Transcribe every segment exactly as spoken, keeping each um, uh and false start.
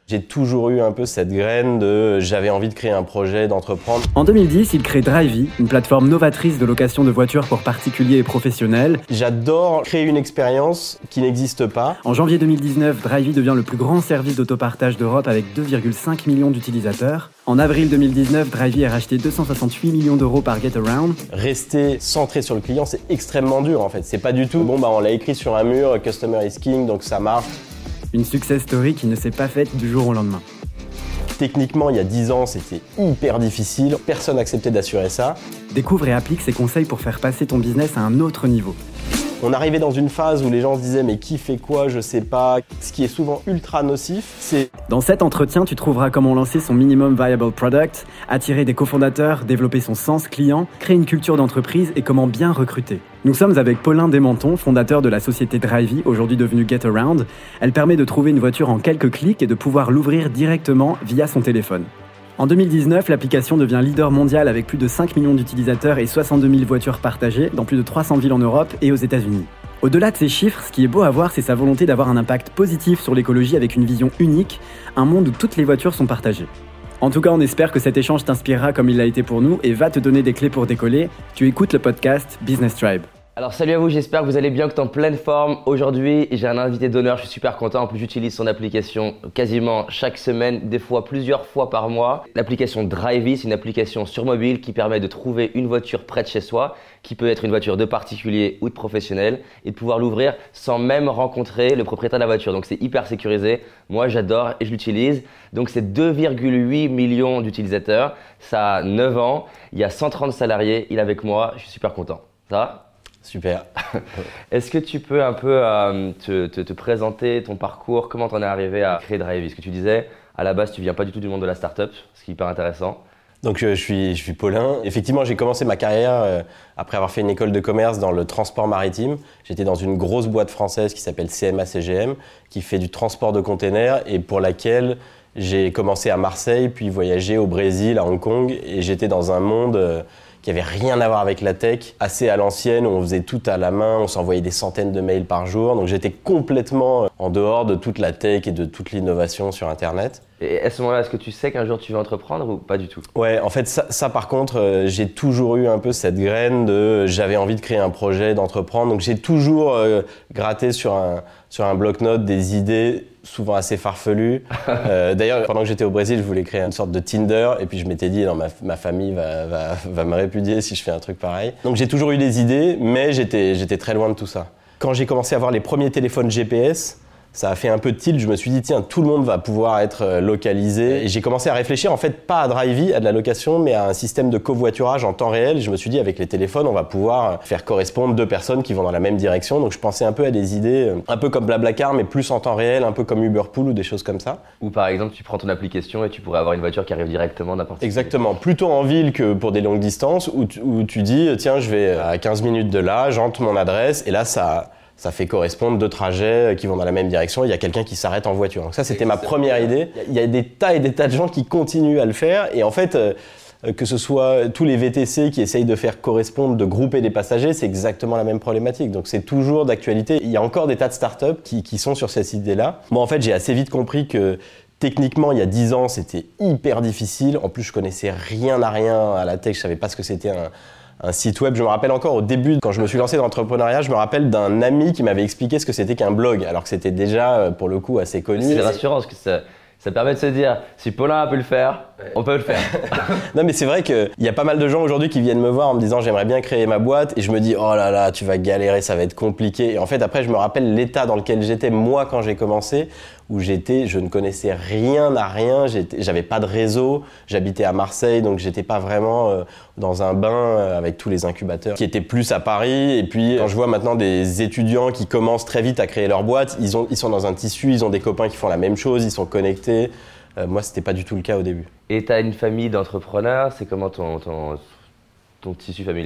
J'ai toujours eu un peu cette graine de j'avais envie de créer un projet, d'entreprendre. En deux mille dix, il crée Drivey, une plateforme novatrice de location de voitures pour particuliers et professionnels. J'adore créer une expérience qui n'existe pas. En janvier deux mille dix-neuf, Drivey devient le plus grand service d'autopartage d'Europe avec deux virgule cinq millions d'utilisateurs. En avril deux mille dix-neuf, Drivey a racheté deux cent soixante-huit millions d'euros par Getaround. Rester centré sur le client, c'est extrêmement dur en fait. C'est pas du tout, bon bah on l'a écrit sur un mur, customer is king, donc ça marche. Une success story qui ne s'est pas faite du jour au lendemain. Techniquement, il y a dix ans, c'était hyper difficile. Personne n'acceptait d'assurer ça. Découvre et applique ces conseils pour faire passer ton business à un autre niveau. On arrivait dans une phase où les gens se disaient « mais qui fait quoi, je sais pas ». Ce qui est souvent ultra nocif, c'est... Dans cet entretien, tu trouveras comment lancer son minimum viable product, attirer des cofondateurs, développer son sens client, créer une culture d'entreprise et comment bien recruter. Nous sommes avec Paulin Desmentons, fondateur de la société Drivey, aujourd'hui devenue Getaround. Elle permet de trouver une voiture en quelques clics et de pouvoir l'ouvrir directement via son téléphone. En deux mille dix-neuf, l'application devient leader mondial avec plus de cinq millions d'utilisateurs et soixante-deux mille voitures partagées dans plus de trois cents villes en Europe et aux États-Unis. Au-delà de ces chiffres, ce qui est beau à voir, c'est sa volonté d'avoir un impact positif sur l'écologie avec une vision unique, un monde où toutes les voitures sont partagées. En tout cas, on espère que cet échange t'inspirera comme il l'a été pour nous et va te donner des clés pour décoller. Tu écoutes le podcast Business Tribe. Alors salut à vous, j'espère que vous allez bien, que tu es en pleine forme. Aujourd'hui, j'ai un invité d'honneur, je suis super content. En plus, j'utilise son application quasiment chaque semaine, des fois plusieurs fois par mois. L'application Drivey, c'est une application sur mobile qui permet de trouver une voiture près de chez soi, qui peut être une voiture de particulier ou de professionnel, et de pouvoir l'ouvrir sans même rencontrer le propriétaire de la voiture. Donc c'est hyper sécurisé. Moi, j'adore et je l'utilise. Donc c'est deux virgule huit millions d'utilisateurs. Ça a neuf ans. Il y a cent trente salariés. Il est avec moi. Je suis super content. Ça va ? Super. Est-ce que tu peux un peu euh, te, te, te présenter ton parcours, comment tu en es arrivé à créer Drivey? Ce que tu disais, à la base, tu viens pas du tout du monde de la startup, ce qui est hyper intéressant. Donc je suis, je suis Paulin. Effectivement, j'ai commencé ma carrière euh, après avoir fait une école de commerce dans le transport maritime. J'étais dans une grosse boîte française qui s'appelle C M A C G M, qui fait du transport de containers et pour laquelle j'ai commencé à Marseille, puis voyagé au Brésil, à Hong Kong, et j'étais dans un monde euh, qui avait rien à voir avec la tech, assez à l'ancienne, où on faisait tout à la main, on s'envoyait des centaines de mails par jour. Donc j'étais complètement en dehors de toute la tech et de toute l'innovation sur Internet. Et à ce moment-là, est-ce que tu sais qu'un jour tu vas entreprendre ou pas du tout? Ouais, en fait, ça, ça par contre, euh, j'ai toujours eu un peu cette graine de j'avais envie de créer un projet, d'entreprendre. Donc j'ai toujours euh, gratté sur un, sur un bloc-notes des idées souvent assez farfelues. euh, d'ailleurs, pendant que j'étais au Brésil, je voulais créer une sorte de Tinder et puis je m'étais dit non, ma, ma famille va, va, va me répudier si je fais un truc pareil. Donc j'ai toujours eu des idées, mais j'étais, j'étais très loin de tout ça. Quand j'ai commencé à avoir les premiers téléphones G P S, ça a fait un peu de tilt, je me suis dit tiens, tout le monde va pouvoir être localisé. Et j'ai commencé à réfléchir en fait pas à Drivey, à de la location, mais à un système de covoiturage en temps réel. Je me suis dit avec les téléphones, on va pouvoir faire correspondre deux personnes qui vont dans la même direction. Donc je pensais un peu à des idées, un peu comme Blablacar, mais plus en temps réel, un peu comme Uberpool ou des choses comme ça. Ou par exemple, tu prends ton application et tu pourrais avoir une voiture qui arrive directement n'importe où. Exactement, plutôt en ville que pour des longues distances où tu, où tu dis tiens, je vais à quinze minutes de là, j'entre mon adresse et là ça... Ça fait correspondre deux trajets qui vont dans la même direction. Il y a quelqu'un qui s'arrête en voiture. Donc ça, c'était ma première idée. Il y a des tas et des tas de gens qui continuent à le faire. Et en fait, euh, que ce soit tous les V T C qui essayent de faire correspondre, de grouper des passagers, c'est exactement la même problématique. Donc c'est toujours d'actualité. Il y a encore des tas de startups qui, qui sont sur cette idée-là. Moi, en fait, j'ai assez vite compris que techniquement, il y a dix ans, c'était hyper difficile. En plus, je connaissais rien à rien à la tech. Je savais pas ce que c'était un... un site web. Je me rappelle encore au début, quand je me suis lancé dans l'entrepreneuriat, je me rappelle d'un ami qui m'avait expliqué ce que c'était qu'un blog, alors que c'était déjà, pour le coup, assez connu. C'est rassurant parce que ça, ça permet de se dire, si Paulin peut le faire, on peut le faire. Non mais c'est vrai qu'il y a pas mal de gens aujourd'hui qui viennent me voir en me disant j'aimerais bien créer ma boîte et je me dis oh là là, tu vas galérer, ça va être compliqué. Et en fait après je me rappelle l'état dans lequel j'étais moi quand j'ai commencé, où j'étais, je ne connaissais rien à rien, j'étais, j'avais pas de réseau, j'habitais à Marseille donc j'étais pas vraiment euh, dans un bain euh, avec tous les incubateurs qui étaient plus à Paris. Et puis quand je vois maintenant des étudiants qui commencent très vite à créer leur boîte, ils, ont, ils sont dans un tissu, ils ont des copains qui font la même chose, ils sont connectés. Euh, moi c'était pas du tout le cas au début. Et tu as une famille d'entrepreneurs, c'est comment ton, ton, ton tissu familial?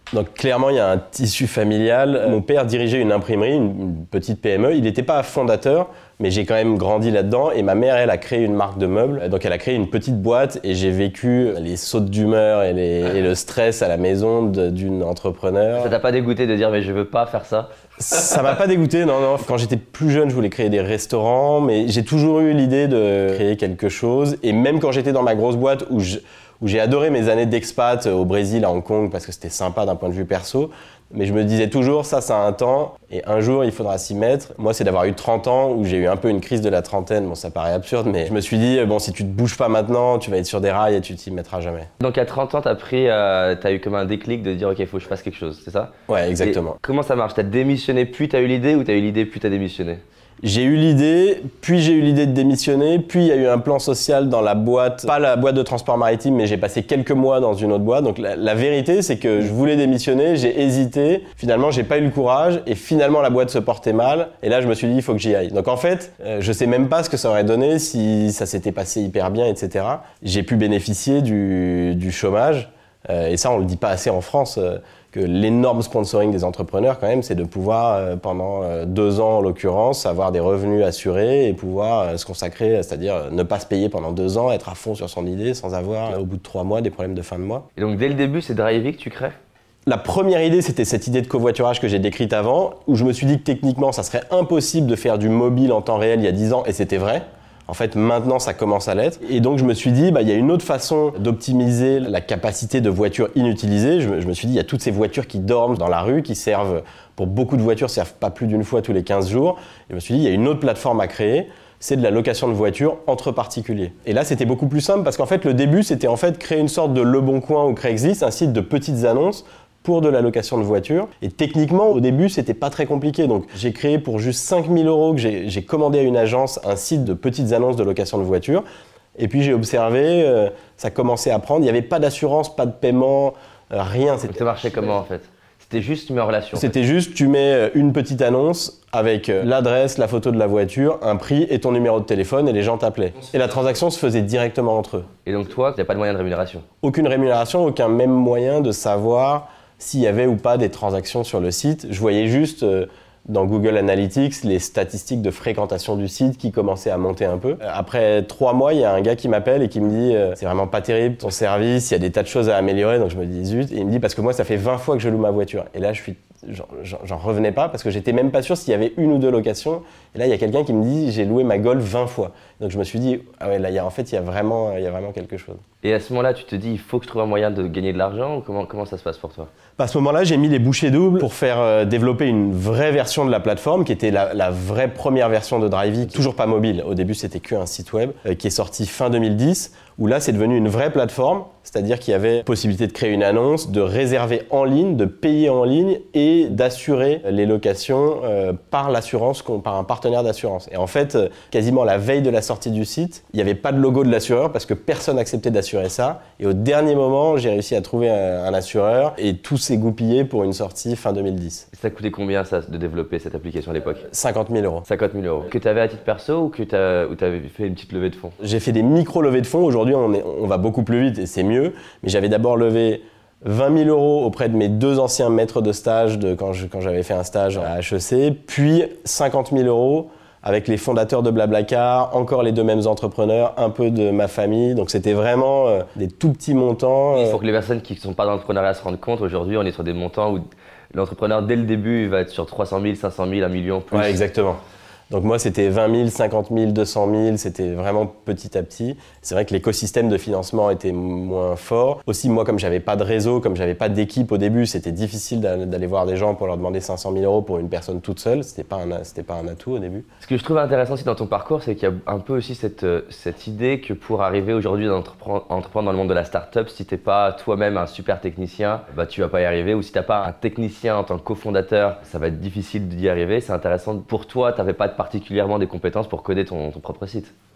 Donc clairement, il y a un tissu familial. Mon père dirigeait une imprimerie, une, une petite P M E. Il n'était pas fondateur, mais j'ai quand même grandi là-dedans. Et ma mère, elle, a créé une marque de meubles. Donc elle a créé une petite boîte et j'ai vécu les sautes d'humeur et, les, et le stress à la maison de, d'une entrepreneur. Ça t'a pas dégoûté de dire mais je veux pas faire ça? Ça m'a pas dégoûté, non, non. Quand j'étais plus jeune, je voulais créer des restaurants, mais j'ai toujours eu l'idée de créer quelque chose. Et même quand j'étais dans ma grosse boîte où je... où j'ai adoré mes années d'expat au Brésil, à Hong Kong, parce que c'était sympa d'un point de vue perso. Mais je me disais toujours, ça, ça a un temps, et un jour, il faudra s'y mettre. Moi, c'est d'avoir eu trente ans, où j'ai eu un peu une crise de la trentaine. Bon, ça paraît absurde, mais je me suis dit, bon, si tu te bouges pas maintenant, tu vas être sur des rails et tu t'y mettras jamais. Donc à trente ans, t'as pris, euh, t'as eu comme un déclic de dire, ok, il faut que je fasse quelque chose, c'est ça? Ouais, exactement. Et comment ça marche? T'as démissionné puis t'as eu l'idée, ou t'as eu l'idée puis t'as démissionné? J'ai eu l'idée, puis j'ai eu l'idée de démissionner, puis il y a eu un plan social dans la boîte, pas la boîte de transport maritime, mais j'ai passé quelques mois dans une autre boîte. Donc la, la vérité, c'est que je voulais démissionner, j'ai hésité, finalement j'ai pas eu le courage, et finalement la boîte se portait mal, et là je me suis dit il faut que j'y aille. Donc en fait, euh, je sais même pas ce que ça aurait donné si ça s'était passé hyper bien, et cetera. J'ai pu bénéficier du, du chômage, euh, et ça on le dit pas assez en France. Euh, que l'énorme sponsoring des entrepreneurs, quand même, c'est de pouvoir, euh, pendant euh, deux ans en l'occurrence, avoir des revenus assurés et pouvoir euh, se consacrer, c'est-à-dire euh, ne pas se payer pendant deux ans, être à fond sur son idée sans avoir, euh, au bout de trois mois, des problèmes de fin de mois. Et donc dès le début, c'est Drivey que tu crées? La première idée, c'était cette idée de covoiturage que j'ai décrite avant, où je me suis dit que techniquement, ça serait impossible de faire du mobile en temps réel il y a dix ans, et c'était vrai. En fait, maintenant, ça commence à l'être. Et donc, je me suis dit, bah, il y a une autre façon d'optimiser la capacité de voitures inutilisées. Je me, je me suis dit, il y a toutes ces voitures qui dorment dans la rue, qui servent, pour beaucoup de voitures, servent pas plus d'une fois tous les quinze jours. Et je me suis dit, il y a une autre plateforme à créer. C'est de la location de voitures entre particuliers. Et là, c'était beaucoup plus simple parce qu'en fait, le début, c'était en fait créer une sorte de Leboncoin ou Craigslist, un site de petites annonces pour de la location de voitures. Et techniquement, au début, c'était pas très compliqué. Donc, j'ai créé pour juste cinq mille euros que j'ai, j'ai commandé à une agence un site de petites annonces de location de voitures. Et puis, j'ai observé, euh, ça commençait à prendre. Il n'y avait pas d'assurance, pas de paiement, euh, rien. C'était... Ça marchait comment en fait? C'était juste tu mets en relation. C'était juste, tu mets une petite annonce avec l'adresse, la photo de la voiture, un prix et ton numéro de téléphone et les gens t'appelaient. Et la transaction se faisait directement entre eux. Et donc toi, tu n'as pas de moyen de rémunération? Aucune rémunération, aucun même moyen de savoir s'il y avait ou pas des transactions sur le site. Je voyais juste euh, dans Google Analytics les statistiques de fréquentation du site qui commençaient à monter un peu. Après trois mois, il y a un gars qui m'appelle et qui me dit euh, « C'est vraiment pas terrible ton service, il y a des tas de choses à améliorer. » Donc je me dis « Zut !» Et il me dit « Parce que moi, ça fait vingt fois que je loue ma voiture. » Et là, je suis, j'en, j'en revenais pas parce que j'étais même pas sûr s'il y avait une ou deux locations. Et là, il y a quelqu'un qui me dit « J'ai loué ma Golf vingt fois. » Donc je me suis dit « Ah ouais, là, il y a, en fait, il y a vraiment, il y a vraiment quelque chose. » Et à ce moment-là, tu te dis, il faut que je trouve un moyen de gagner de l'argent ou comment, comment ça se passe pour toi? À ce moment-là, j'ai mis les bouchées doubles pour faire euh, développer une vraie version de la plateforme qui était la, la vraie première version de Drivey, toujours pas mobile. Au début, c'était qu'un site web euh, qui est sorti fin deux mille dix, où là, c'est devenu une vraie plateforme, c'est-à-dire qu'il y avait possibilité de créer une annonce, de réserver en ligne, de payer en ligne et d'assurer les locations euh, par l'assurance, par un partenaire d'assurance. Et en fait, euh, quasiment la veille de la sortie du site, il n'y avait pas de logo de l'assureur parce que personne n'acceptait d'assurer ça. Et au dernier moment, j'ai réussi à trouver un, un assureur et tout s'est goupillé pour une sortie fin deux mille dix. Ça coûtait combien ça de développer cette application à l'époque? cinquante mille euros. cinquante mille euros. Que tu avais à titre perso ou que tu avais fait une petite levée de fonds? J'ai fait des micro-levées de fonds. Aujourd'hui, on, est, on va beaucoup plus vite et c'est mieux. Mais j'avais d'abord levé vingt mille euros auprès de mes deux anciens maîtres de stage de, quand, je, quand j'avais fait un stage à H E C, puis cinquante mille euros avec les fondateurs de Blablacar, encore les deux mêmes entrepreneurs, un peu de ma famille. Donc c'était vraiment euh, des tout petits montants. Euh... Il faut que les personnes qui ne sont pas dans l'entrepreneuriat se rendent compte. Aujourd'hui, on est sur des montants où l'entrepreneur, dès le début, il va être sur trois cent mille, cinq cent mille, un million plus. Ouais, exactement. Donc moi, c'était vingt mille, cinquante mille, deux cent mille, c'était vraiment petit à petit. C'est vrai que l'écosystème de financement était moins fort. Aussi, moi, comme j'avais pas de réseau, comme j'avais pas d'équipe au début, c'était difficile d'aller voir des gens pour leur demander cinq cent mille euros pour une personne toute seule. C'était pas un, c'était pas un atout au début. Ce que je trouve intéressant aussi dans ton parcours, c'est qu'il y a un peu aussi cette, cette idée que pour arriver aujourd'hui à entreprendre, entreprendre dans le monde de la start-up, si t'es pas toi-même un super technicien, bah tu vas pas y arriver. Ou si t'as pas un technicien en tant que cofondateur, ça va être difficile d'y arriver. C'est intéressant pour toi, t'avais pas particulièrement des compétences pour coder ton, ton propre site.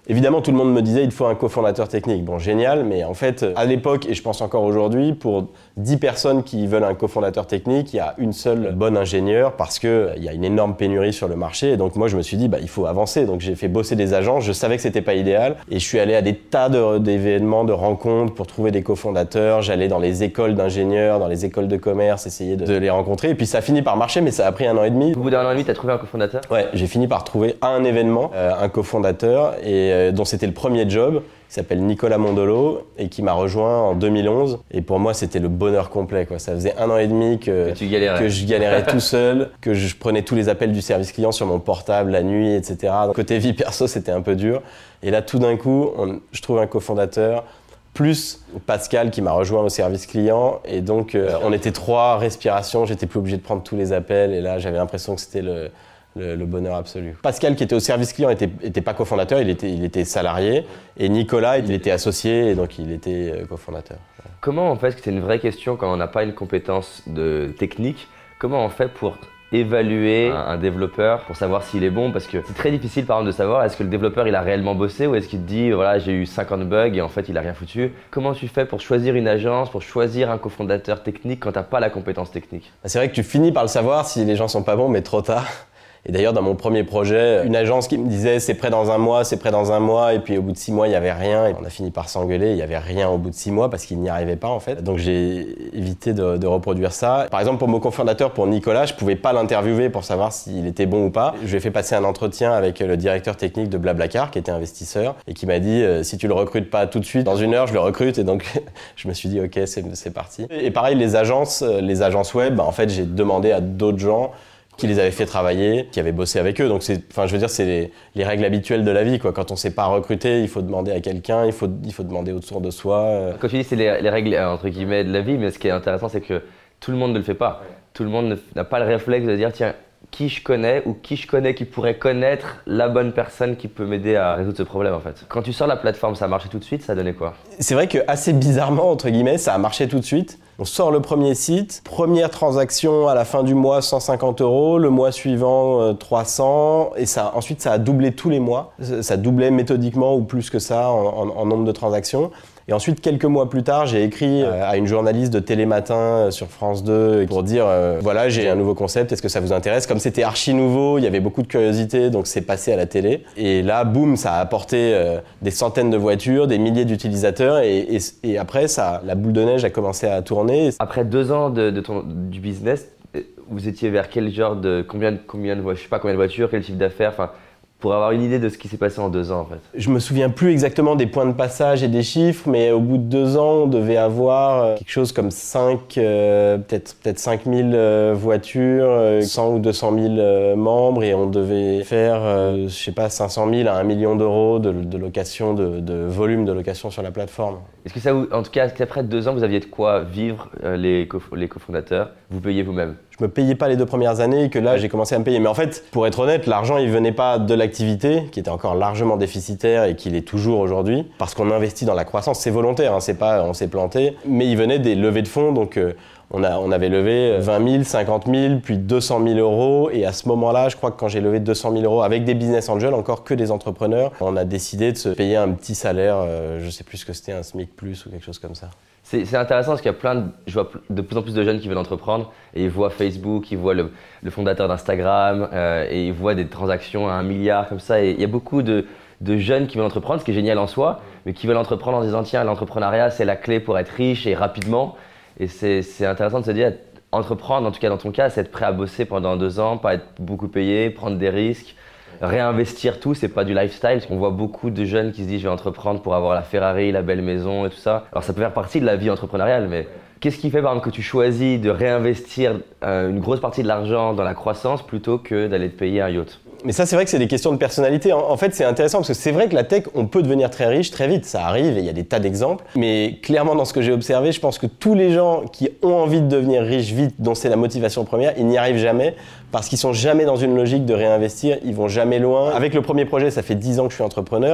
Évidemment, tout le monde me disait il faut un cofondateur technique. Bon, génial, mais en fait, à l'époque, et je pense encore aujourd'hui, pour dix personnes qui veulent un cofondateur technique, il y a une seule bonne ingénieure parce qu'il y a une énorme pénurie sur le marché. Et donc moi, je me suis dit, bah, il faut avancer. Donc j'ai fait bosser des agents. Je savais que c'était pas idéal. Et je suis allé à des tas de, d'événements, de rencontres pour trouver des cofondateurs. J'allais dans les écoles d'ingénieurs, dans les écoles de commerce, essayer de, de les rencontrer. Et puis ça a fini par marcher, mais ça a pris un an et demi. Au bout d'un an et demi, tu as trouvé un cofondateur ? Ouais, j'ai fini par trouver à un événement euh, un cofondateur et euh, dont c'était le premier job. Il s'appelle Nicolas Mondolo et qui m'a rejoint en deux mille onze. Et pour moi, c'était le bonheur complet, quoi. Ça faisait un an et demi que, que, tu galérais. que je galérais tout seul, que je prenais tous les appels du service client sur mon portable la nuit, et cetera. Donc, côté vie perso, c'était un peu dur. Et là, tout d'un coup, on, je trouve un cofondateur, plus Pascal qui m'a rejoint au service client. Et donc, euh, on était trois respirations. J'étais plus obligé de prendre tous les appels. Et là, j'avais l'impression que c'était le... Le, le bonheur absolu. Pascal, qui était au service client, était, était pas cofondateur, il était, il était salarié. Et Nicolas, il était associé, et donc il était cofondateur. Comment on fait, parce que c'est une vraie question quand on n'a pas une compétence de technique, comment on fait pour évaluer un, un développeur, pour savoir s'il est bon? Parce que c'est très difficile par exemple de savoir est-ce que le développeur il a réellement bossé ou est-ce qu'il te dit voilà j'ai eu cinquante bugs et en fait il a rien foutu. Comment tu fais pour choisir une agence, pour choisir un cofondateur technique quand t'as pas la compétence technique? C'est vrai que tu finis par le savoir si les gens sont pas bons, mais trop tard. Et d'ailleurs, dans mon premier projet, une agence qui me disait c'est prêt dans un mois, c'est prêt dans un mois, et puis au bout de six mois, il n'y avait rien. Et on a fini par s'engueuler, il n'y avait rien au bout de six mois parce qu'ils n'y arrivaient pas en fait. Donc j'ai évité de, de reproduire ça. Par exemple, pour mon cofondateur, pour Nicolas, je ne pouvais pas l'interviewer pour savoir s'il était bon ou pas. Je lui ai fait passer un entretien avec le directeur technique de Blablacar, qui était investisseur, et qui m'a dit euh, si tu le recrutes pas tout de suite, dans une heure, je le recrute. Et donc je me suis dit ok, c'est, c'est parti. Et pareil, les agences, les agences web, bah, en fait, j'ai demandé à d'autres gens qui les avaient fait travailler, qui avaient bossé avec eux. Donc, c'est, enfin, je veux dire, c'est les, les règles habituelles de la vie, quoi. Quand on ne sait pas recruter, il faut demander à quelqu'un, il faut, il faut demander autour de soi. Quand tu dis c'est les, les règles entre guillemets de la vie, mais ce qui est intéressant, c'est que tout le monde ne le fait pas. Tout le monde ne, n'a pas le réflexe de dire tiens, qui je connais ou qui je connais qui pourrait connaître la bonne personne qui peut m'aider à résoudre ce problème en fait. Quand tu sors la plateforme, ça a marché tout de suite, ça a donné quoi? C'est vrai que assez bizarrement, entre guillemets, ça a marché tout de suite. On sort le premier site, première transaction à la fin du mois cent cinquante euros, le mois suivant euh, trois cents, et ça, ensuite ça a doublé tous les mois. Ça doublait méthodiquement ou plus que ça en, en, en nombre de transactions. Et ensuite, quelques mois plus tard, j'ai écrit euh, à une journaliste de Télématin euh, sur France deux pour dire euh, voilà, j'ai un nouveau concept, est-ce que ça vous intéresse? Comme c'était archi nouveau, il y avait beaucoup de curiosité, donc c'est passé à la télé. Et là, boum, ça a apporté euh, des centaines de voitures, des milliers d'utilisateurs, et, et, et après, ça, la boule de neige a commencé à tourner. Après deux ans de, de ton, du business, vous étiez vers quel genre de combien de combien de je sais pas combien de voitures, quel chiffre d'affaires, enfin. Pour avoir une idée de ce qui s'est passé en deux ans en fait. Je me souviens plus exactement des points de passage et des chiffres, mais au bout de deux ans, on devait avoir quelque chose comme cinq, euh, peut-être, peut-être cinq mille euh, voitures, euh, cent ou deux cent mille euh, membres, et on devait faire, euh, je sais pas, cinq cent mille à un million d'euros de, de location, de, de volume de location sur la plateforme. Est-ce que ça vous, en tout cas, après deux ans, vous aviez de quoi vivre euh, les, co- les cofondateurs? Vous payez vous-même? Je me payais pas les deux premières années, que là j'ai commencé à me payer. Mais en fait, pour être honnête, l'argent il venait pas de l'activité, qui était encore largement déficitaire et qui l'est toujours aujourd'hui, parce qu'on investit dans la croissance, c'est volontaire, hein, c'est pas on s'est planté, mais il venait des levées de fonds, donc euh, on, a, on avait levé vingt mille, cinquante mille, puis deux cent mille euros, et à ce moment-là, je crois que quand j'ai levé deux cent mille euros avec des business angels, encore que des entrepreneurs, on a décidé de se payer un petit salaire, euh, je sais plus ce que c'était, un SMIC plus ou quelque chose comme ça. C'est, c'est intéressant parce qu'il y a plein de, je vois de plus en plus de jeunes qui veulent entreprendre et ils voient Facebook, ils voient le, le fondateur d'Instagram euh, et ils voient des transactions à un milliard comme ça. Et il y a beaucoup de, de jeunes qui veulent entreprendre, ce qui est génial en soi, mais qui veulent entreprendre en disant tiens, l'entrepreneuriat c'est la clé pour être riche et rapidement. Et c'est, c'est intéressant de se dire entreprendre, en tout cas dans ton cas, c'est être prêt à bosser pendant deux ans, pas être beaucoup payé, prendre des risques. Réinvestir tout, c'est pas du lifestyle. On voit beaucoup de jeunes qui se disent je vais entreprendre pour avoir la Ferrari, la belle maison et tout ça. Alors ça peut faire partie de la vie entrepreneuriale, mais qu'est-ce qui fait par exemple que tu choisis de réinvestir euh, une grosse partie de l'argent dans la croissance plutôt que d'aller te payer un yacht? Mais ça, c'est vrai que c'est des questions de personnalité. En, en fait, c'est intéressant parce que c'est vrai que la tech, on peut devenir très riche très vite. Ça arrive et il y a des tas d'exemples. Mais clairement, dans ce que j'ai observé, je pense que tous les gens qui ont envie de devenir riches vite, dont c'est la motivation première, ils n'y arrivent jamais parce qu'ils sont jamais dans une logique de réinvestir. Ils vont jamais loin. Avec le premier projet, ça fait dix ans que je suis entrepreneur.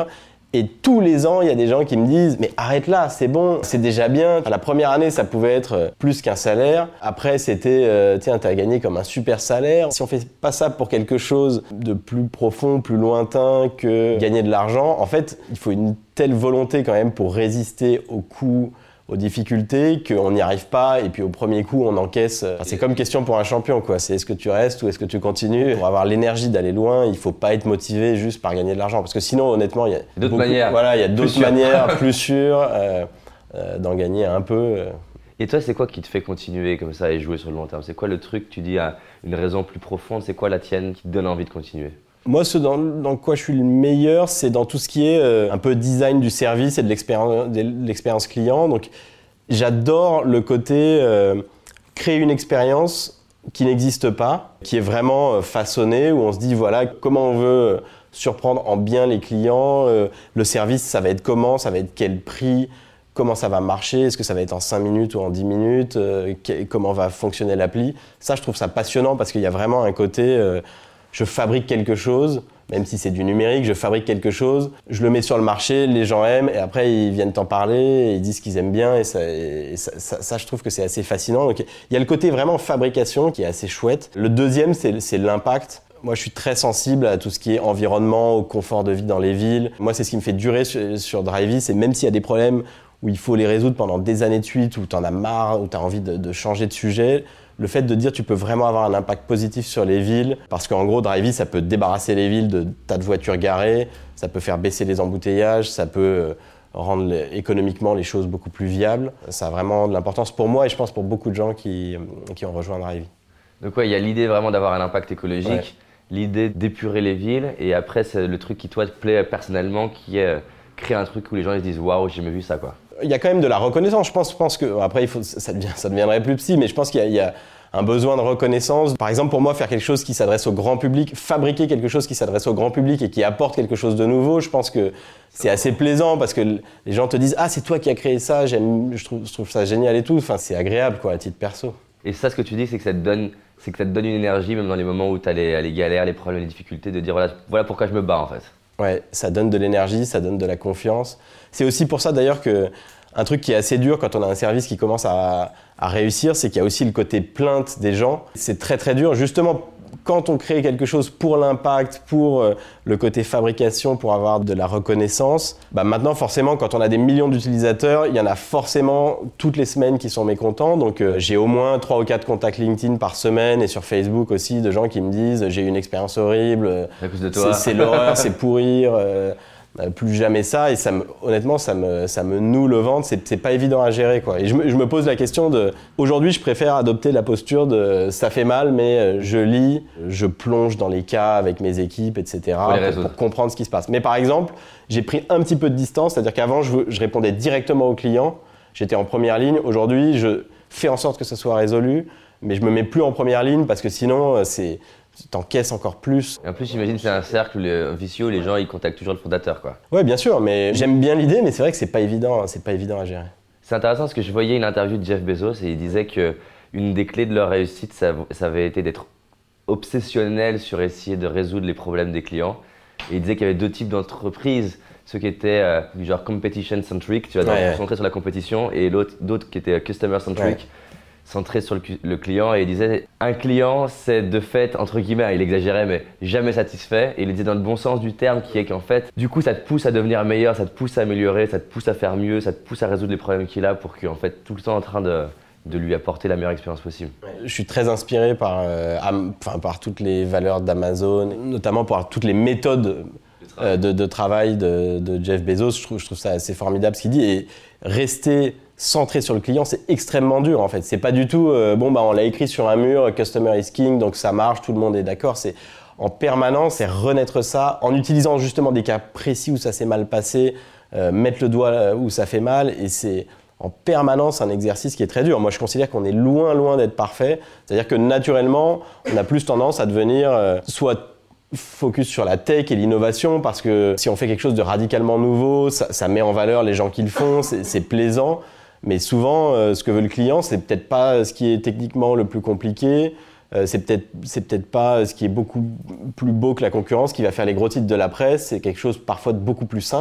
Et tous les ans, il y a des gens qui me disent « Mais arrête là, c'est bon, c'est déjà bien. » La première année, ça pouvait être plus qu'un salaire. Après, c'était euh, « Tiens, t'as gagné comme un super salaire. » Si on fait pas ça pour quelque chose de plus profond, plus lointain que gagner de l'argent, en fait, il faut une telle volonté quand même pour résister aux coups, aux difficultés, qu'on n'y arrive pas et puis au premier coup on encaisse. Enfin, c'est comme question pour un champion, quoi. C'est est-ce que tu restes ou est-ce que tu continues? Pour avoir l'énergie d'aller loin, il faut pas être motivé juste par gagner de l'argent, parce que sinon honnêtement il y a d'autres beaucoup, manières. Voilà, il y a d'autres manières plus sûres euh, euh, d'en gagner un peu. Euh. Et toi, c'est quoi qui te fait continuer comme ça et jouer sur le long terme? C'est quoi le truc, tu dis, à une raison plus profonde? C'est quoi la tienne qui te donne envie de continuer? Moi, ce dans, dans quoi je suis le meilleur, c'est dans tout ce qui est euh, un peu design du service et de l'expérience, de l'expérience client. Donc, j'adore le côté euh, créer une expérience qui n'existe pas, qui est vraiment euh, façonnée, où on se dit, voilà, comment on veut surprendre en bien les clients, euh, le service, ça va être comment, ça va être quel prix, comment ça va marcher, est-ce que ça va être en cinq minutes ou en dix minutes, euh, comment va fonctionner l'appli. Ça, je trouve ça passionnant parce qu'il y a vraiment un côté... Euh, je fabrique quelque chose, même si c'est du numérique, je fabrique quelque chose, je le mets sur le marché, les gens aiment, et après ils viennent t'en parler, et ils disent qu'ils aiment bien, et, ça, et ça, ça, ça, je trouve que c'est assez fascinant. Donc, il y a le côté vraiment fabrication qui est assez chouette. Le deuxième, c'est, c'est l'impact. Moi, je suis très sensible à tout ce qui est environnement, au confort de vie dans les villes. Moi, c'est ce qui me fait durer sur, sur Drivy, c'est même s'il y a des problèmes où il faut les résoudre pendant des années de suite, où t'en as marre, où t'as envie de, de changer de sujet, le fait de dire tu peux vraiment avoir un impact positif sur les villes, parce qu'en gros, Drivy, ça peut débarrasser les villes de tas de voitures garées, ça peut faire baisser les embouteillages, ça peut rendre les, économiquement les choses beaucoup plus viables. Ça a vraiment de l'importance pour moi et je pense pour beaucoup de gens qui, qui ont rejoint Drivy. Donc ouais, il y a l'idée vraiment d'avoir un impact écologique, ouais. L'idée d'épurer les villes, et après, c'est le truc qui toi te plaît personnellement, qui est créer un truc où les gens ils se disent « Waouh, j'ai jamais vu ça ». Quoi. Il y a quand même de la reconnaissance, je pense, je pense que, après il faut, ça, devient, ça deviendrait plus psy, mais je pense qu'il y a, il y a un besoin de reconnaissance. Par exemple, pour moi, faire quelque chose qui s'adresse au grand public, fabriquer quelque chose qui s'adresse au grand public et qui apporte quelque chose de nouveau, je pense que c'est assez plaisant parce que les gens te disent « Ah, c'est toi qui as créé ça, j'aime, je, trouve, je trouve ça génial et tout ». Enfin, c'est agréable, quoi, à titre perso. Et ça, ce que tu dis, c'est que ça te donne, c'est que ça te donne une énergie, même dans les moments où tu as les, les galères, les problèmes, les difficultés, de dire voilà, voilà pourquoi je me bats, en fait. Ouais, ça donne de l'énergie, ça donne de la confiance. C'est aussi pour ça, d'ailleurs, que un truc qui est assez dur quand on a un service qui commence à, à réussir, c'est qu'il y a aussi le côté plainte des gens. C'est très très dur, justement, quand on crée quelque chose pour l'impact, pour euh, le côté fabrication, pour avoir de la reconnaissance, bah maintenant forcément quand on a des millions d'utilisateurs, il y en a forcément toutes les semaines qui sont mécontents. Donc euh, j'ai au moins trois ou quatre contacts LinkedIn par semaine et sur Facebook aussi de gens qui me disent j'ai eu une expérience horrible, à cause de toi. C'est, c'est l'horreur, c'est pourrir. Euh, plus jamais ça, et ça me, honnêtement ça me, ça me noue le ventre, c'est, c'est pas évident à gérer, quoi. Et je me, je me pose la question de, aujourd'hui je préfère adopter la posture de ça fait mal mais je lis, je plonge dans les cas avec mes équipes, et cetera pour, pour comprendre ce qui se passe. Mais par exemple, j'ai pris un petit peu de distance, c'est-à-dire qu'avant je, je répondais directement aux clients, j'étais en première ligne, aujourd'hui je fais en sorte que ça soit résolu, mais je me mets plus en première ligne parce que sinon c'est... t'encaisses encore plus. Et en plus, j'imagine que c'est un cercle vicieux, les gens ils contactent toujours le fondateur, quoi. Ouais, bien sûr, mais j'aime bien l'idée, mais c'est vrai que c'est pas évident, c'est pas évident à gérer. C'est intéressant parce que je voyais une interview de Jeff Bezos et il disait qu'une des clés de leur réussite, ça, ça avait été d'être obsessionnel sur essayer de résoudre les problèmes des clients. Et il disait qu'il y avait deux types d'entreprises, ceux qui étaient euh, du genre competition centric, tu vois, ouais, concentrés ouais. sur la compétition, et l'autre, d'autres qui étaient customer centric. Ouais. Centré sur le, le client, et il disait un client c'est de fait, entre guillemets, il exagérait mais jamais satisfait, et il disait dans le bon sens du terme qui est qu'en fait du coup ça te pousse à devenir meilleur, ça te pousse à améliorer, ça te pousse à faire mieux, ça te pousse à résoudre les problèmes qu'il a pour qu'en fait tout le temps en train de, de lui apporter la meilleure expérience possible. Je suis très inspiré par, euh, am, enfin, par toutes les valeurs d'Amazon, notamment par toutes les méthodes euh, de, de travail de, de Jeff Bezos. Je trouve, je trouve ça assez formidable ce qu'il dit, et rester centré sur le client, c'est extrêmement dur en fait. C'est pas du tout, euh, bon bah on l'a écrit sur un mur, customer is king, donc ça marche, tout le monde est d'accord. C'est en permanence, c'est renaître ça en utilisant justement des cas précis où ça s'est mal passé, euh, mettre le doigt où ça fait mal, et c'est en permanence un exercice qui est très dur. Moi je considère qu'on est loin loin d'être parfait, c'est-à-dire que naturellement, on a plus tendance à devenir euh, soit focus sur la tech et l'innovation, parce que si on fait quelque chose de radicalement nouveau, ça, ça met en valeur les gens qui le font, c'est, c'est plaisant. Mais souvent, euh, ce que veut le client, c'est peut-être pas ce qui est techniquement le plus compliqué, euh, c'est peut-être, c'est peut-être pas ce qui est beaucoup plus beau que la concurrence qui va faire les gros titres de la presse, c'est quelque chose parfois de beaucoup plus simple.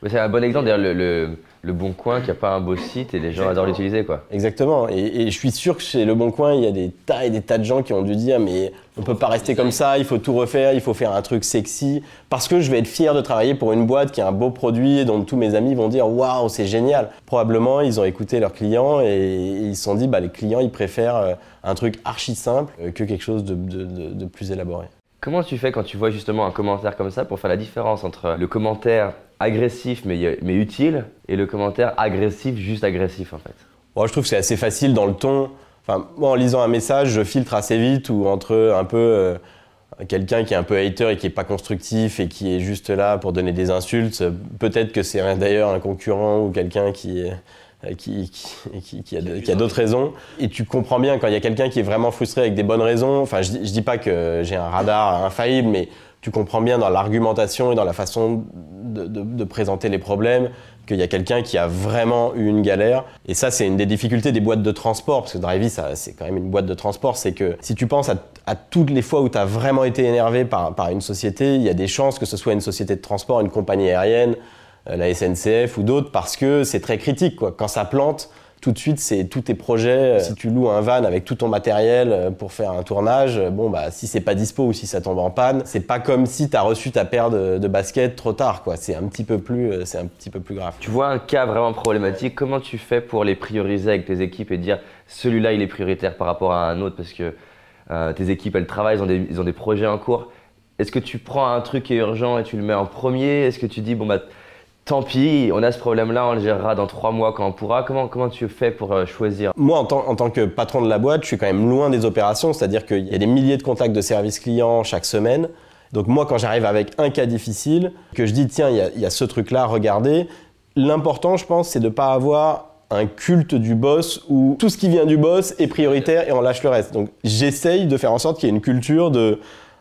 C'est un bon exemple, d'ailleurs, le, le, le Bon Coin qui n'a pas un beau site et les gens Exactement. adorent l'utiliser, quoi. Exactement. Et, et je suis sûr que chez Le Bon Coin, il y a des tas et des tas de gens qui ont dû dire mais on ne peut pas rester comme ça, il faut tout refaire, il faut faire un truc sexy. Parce que je vais être fier de travailler pour une boîte qui a un beau produit et dont tous mes amis vont dire waouh, c'est génial. Probablement, ils ont écouté leurs clients et, et ils se sont dit bah, les clients, ils préfèrent un truc archi simple que quelque chose de, de, de, de plus élaboré. Comment tu fais quand tu vois justement un commentaire comme ça pour faire la différence entre le commentaire agressif mais, mais utile et le commentaire agressif juste agressif en fait? Bon, je trouve que c'est assez facile dans le ton. Enfin, moi, en lisant un message, je filtre assez vite ou entre un peu euh, quelqu'un qui est un peu hater et qui n'est pas constructif et qui est juste là pour donner des insultes. Peut-être que c'est d'ailleurs un concurrent ou quelqu'un qui est... Qui, qui, qui, qui a, qui a d'autres raisons. Et tu comprends bien quand il y a quelqu'un qui est vraiment frustré avec des bonnes raisons. Enfin, je, je dis pas que j'ai un radar infaillible, mais tu comprends bien dans l'argumentation et dans la façon de, de, de présenter les problèmes qu'il y a quelqu'un qui a vraiment eu une galère. Et ça, c'est une des difficultés des boîtes de transport, parce que Drivey, ça, c'est quand même une boîte de transport. C'est que si tu penses à, à toutes les fois où tu as vraiment été énervé par, par une société, il y a des chances que ce soit une société de transport, une compagnie aérienne, la S N C F ou d'autres, parce que c'est très critique, quoi. Quand ça plante, tout de suite, c'est tous tes projets. Si tu loues un van avec tout ton matériel pour faire un tournage, bon, bah, si c'est pas dispo ou si ça tombe en panne, c'est pas comme si tu as reçu ta paire de, de baskets trop tard, quoi. C'est un petit peu plus, c'est un petit peu plus grave. Tu vois un cas vraiment problématique, comment tu fais pour les prioriser avec tes équipes et dire celui-là, il est prioritaire par rapport à un autre parce que euh, tes équipes, elles travaillent, ils ont, des, ils ont des projets en cours. Est-ce que tu prends un truc qui est urgent et tu le mets en premier? Est-ce que tu dis, bon, bah, tant pis, on a ce problème-là, on le gérera dans trois mois quand on pourra. Comment, comment tu fais pour euh, choisir? Moi, en tant, en tant que patron de la boîte, je suis quand même loin des opérations, c'est-à-dire qu'il y a des milliers de contacts de service client chaque semaine. Donc moi, quand j'arrive avec un cas difficile, que je dis tiens, il y a, il y a ce truc-là, regardez. L'important, je pense, c'est de ne pas avoir un culte du boss où tout ce qui vient du boss est prioritaire et on lâche le reste. Donc j'essaye de faire en sorte qu'il y ait une culture de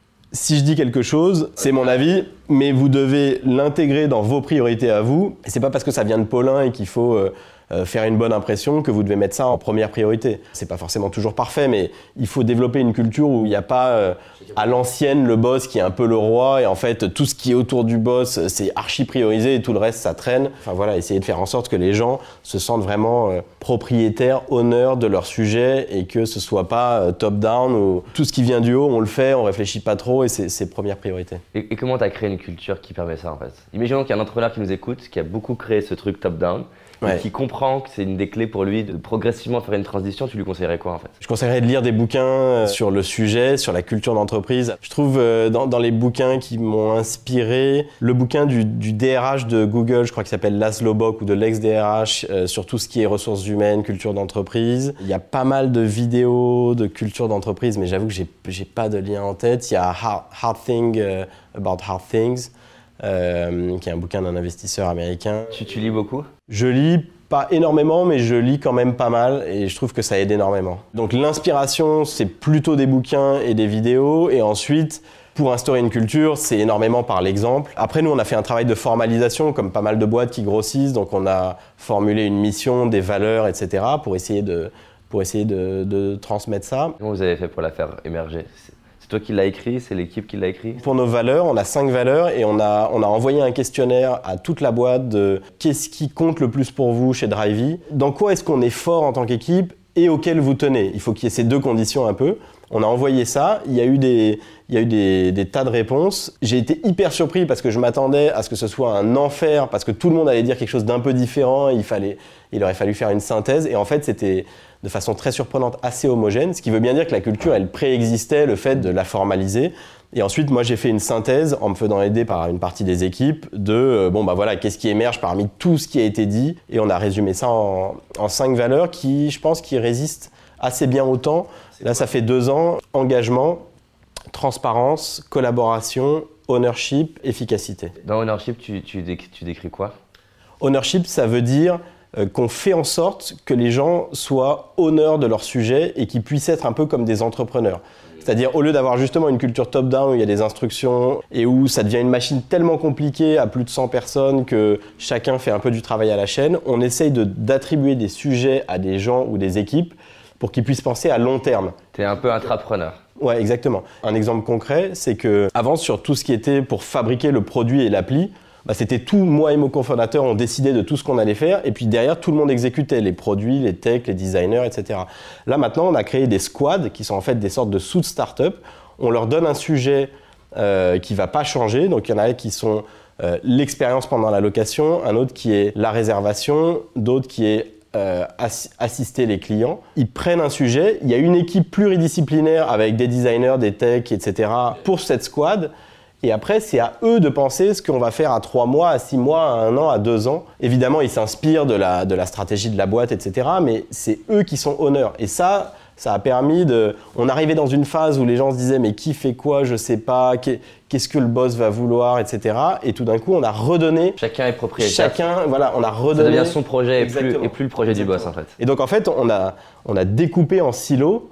si je dis quelque chose, c'est mon avis, mais vous devez l'intégrer dans vos priorités à vous. Et c'est pas parce que ça vient de Paulin et qu'il faut euh, euh, faire une bonne impression que vous devez mettre ça en première priorité. C'est pas forcément toujours parfait, mais il faut développer une culture où il n'y a pas euh, à l'ancienne le boss qui est un peu le roi et en fait tout ce qui est autour du boss c'est archi priorisé et tout le reste ça traîne. Enfin voilà, essayer de faire en sorte que les gens se sentent vraiment euh, propriétaires, honneurs de leur sujet et que ce soit pas euh, top-down ou tout ce qui vient du haut on le fait, on réfléchit pas trop et c'est, c'est première priorité. Et, et comment tu as créé une culture qui permet ça en fait? Imaginons qu'il y a un entrepreneur qui nous écoute, qui a beaucoup créé ce truc top-down. Ouais. Et qui comprend que c'est une des clés pour lui de progressivement faire une transition, tu lui conseillerais quoi en fait? Je conseillerais de lire des bouquins sur le sujet, sur la culture d'entreprise. Je trouve euh, dans, dans les bouquins qui m'ont inspiré, le bouquin du, du D R H de Google, je crois qu'il s'appelle Laszlo Bock ou de l'ex-D R H, euh, sur tout ce qui est ressources humaines, culture d'entreprise. Il y a pas mal de vidéos de culture d'entreprise, mais j'avoue que j'ai, j'ai pas de lien en tête. Il y a Hard, Hard Thing uh, About Hard Things. Euh, qui est un bouquin d'un investisseur américain. Tu, tu lis beaucoup? Je lis pas énormément, mais je lis quand même pas mal et je trouve que ça aide énormément. Donc l'inspiration, c'est plutôt des bouquins et des vidéos et ensuite, pour instaurer une culture, c'est énormément par l'exemple. Après, nous, on a fait un travail de formalisation, comme pas mal de boîtes qui grossissent, donc on a formulé une mission, des valeurs, et cetera pour essayer de, pour essayer de, de transmettre ça. Comment vous avez fait pour la faire émerger? C'est toi qui l'as écrit, c'est l'équipe qui l'a écrit? Pour nos valeurs, on a cinq valeurs et on a, on a envoyé un questionnaire à toute la boîte de qu'est-ce qui compte le plus pour vous chez Drivey, dans quoi est-ce qu'on est fort en tant qu'équipe et auquel vous tenez. Il faut qu'il y ait ces deux conditions un peu. On a envoyé ça, il y a eu des, il y a eu des, des tas de réponses. J'ai été hyper surpris parce que je m'attendais à ce que ce soit un enfer, parce que tout le monde allait dire quelque chose d'un peu différent, il, fallait, il aurait fallu faire une synthèse et en fait c'était de façon très surprenante assez homogène, ce qui veut bien dire que la culture elle préexistait, le fait de la formaliser. Et ensuite, moi, j'ai fait une synthèse en me faisant aider par une partie des équipes de, euh, bon, bah voilà, qu'est-ce qui émerge parmi tout ce qui a été dit. Et on a résumé ça en, en cinq valeurs qui, je pense, qui résistent assez bien au temps. Là, ça fait deux ans. Engagement, transparence, collaboration, ownership, efficacité. Dans ownership, tu, tu, décris, tu décris quoi? Ownership, ça veut dire euh, qu'on fait en sorte que les gens soient honneurs de leur sujet et qu'ils puissent être un peu comme des entrepreneurs. C'est-à-dire, au lieu d'avoir justement une culture top-down où il y a des instructions et où ça devient une machine tellement compliquée à plus de cent personnes que chacun fait un peu du travail à la chaîne, on essaye de, d'attribuer des sujets à des gens ou des équipes pour qu'ils puissent penser à long terme. Tu es un peu intrapreneur. Ouais, exactement. Un exemple concret, c'est qu'avant, sur tout ce qui était pour fabriquer le produit et l'appli, bah, c'était tout, moi et mon cofondateur, on décidait de tout ce qu'on allait faire, et puis derrière, tout le monde exécutait, les produits, les techs, les designers, et cetera. Là, maintenant, on a créé des squads, qui sont en fait des sortes de sous-startup. On leur donne un sujet euh, qui ne va pas changer, donc il y en a qui sont euh, l'expérience pendant la location, un autre qui est la réservation, d'autres qui est Euh, ass- assister les clients. Ils prennent un sujet, il y a une équipe pluridisciplinaire avec des designers, des techs, et cetera pour cette squad. Et après, c'est à eux de penser ce qu'on va faire à trois mois, à six mois, à un an, à deux ans. Évidemment, ils s'inspirent de la, de la stratégie de la boîte, et cetera. Mais c'est eux qui sont honneurs. Et ça, ça a permis de... On arrivait dans une phase où les gens se disaient « mais qui fait quoi, je sais pas, qu'est-ce que le boss va vouloir, et cetera » Et tout d'un coup, on a redonné... Chacun est propriétaire. Chacun, voilà, on a redonné... Ça devient son projet et plus, et plus le projet Exactement. du boss, en fait. Et donc, en fait, on a, on a découpé en silos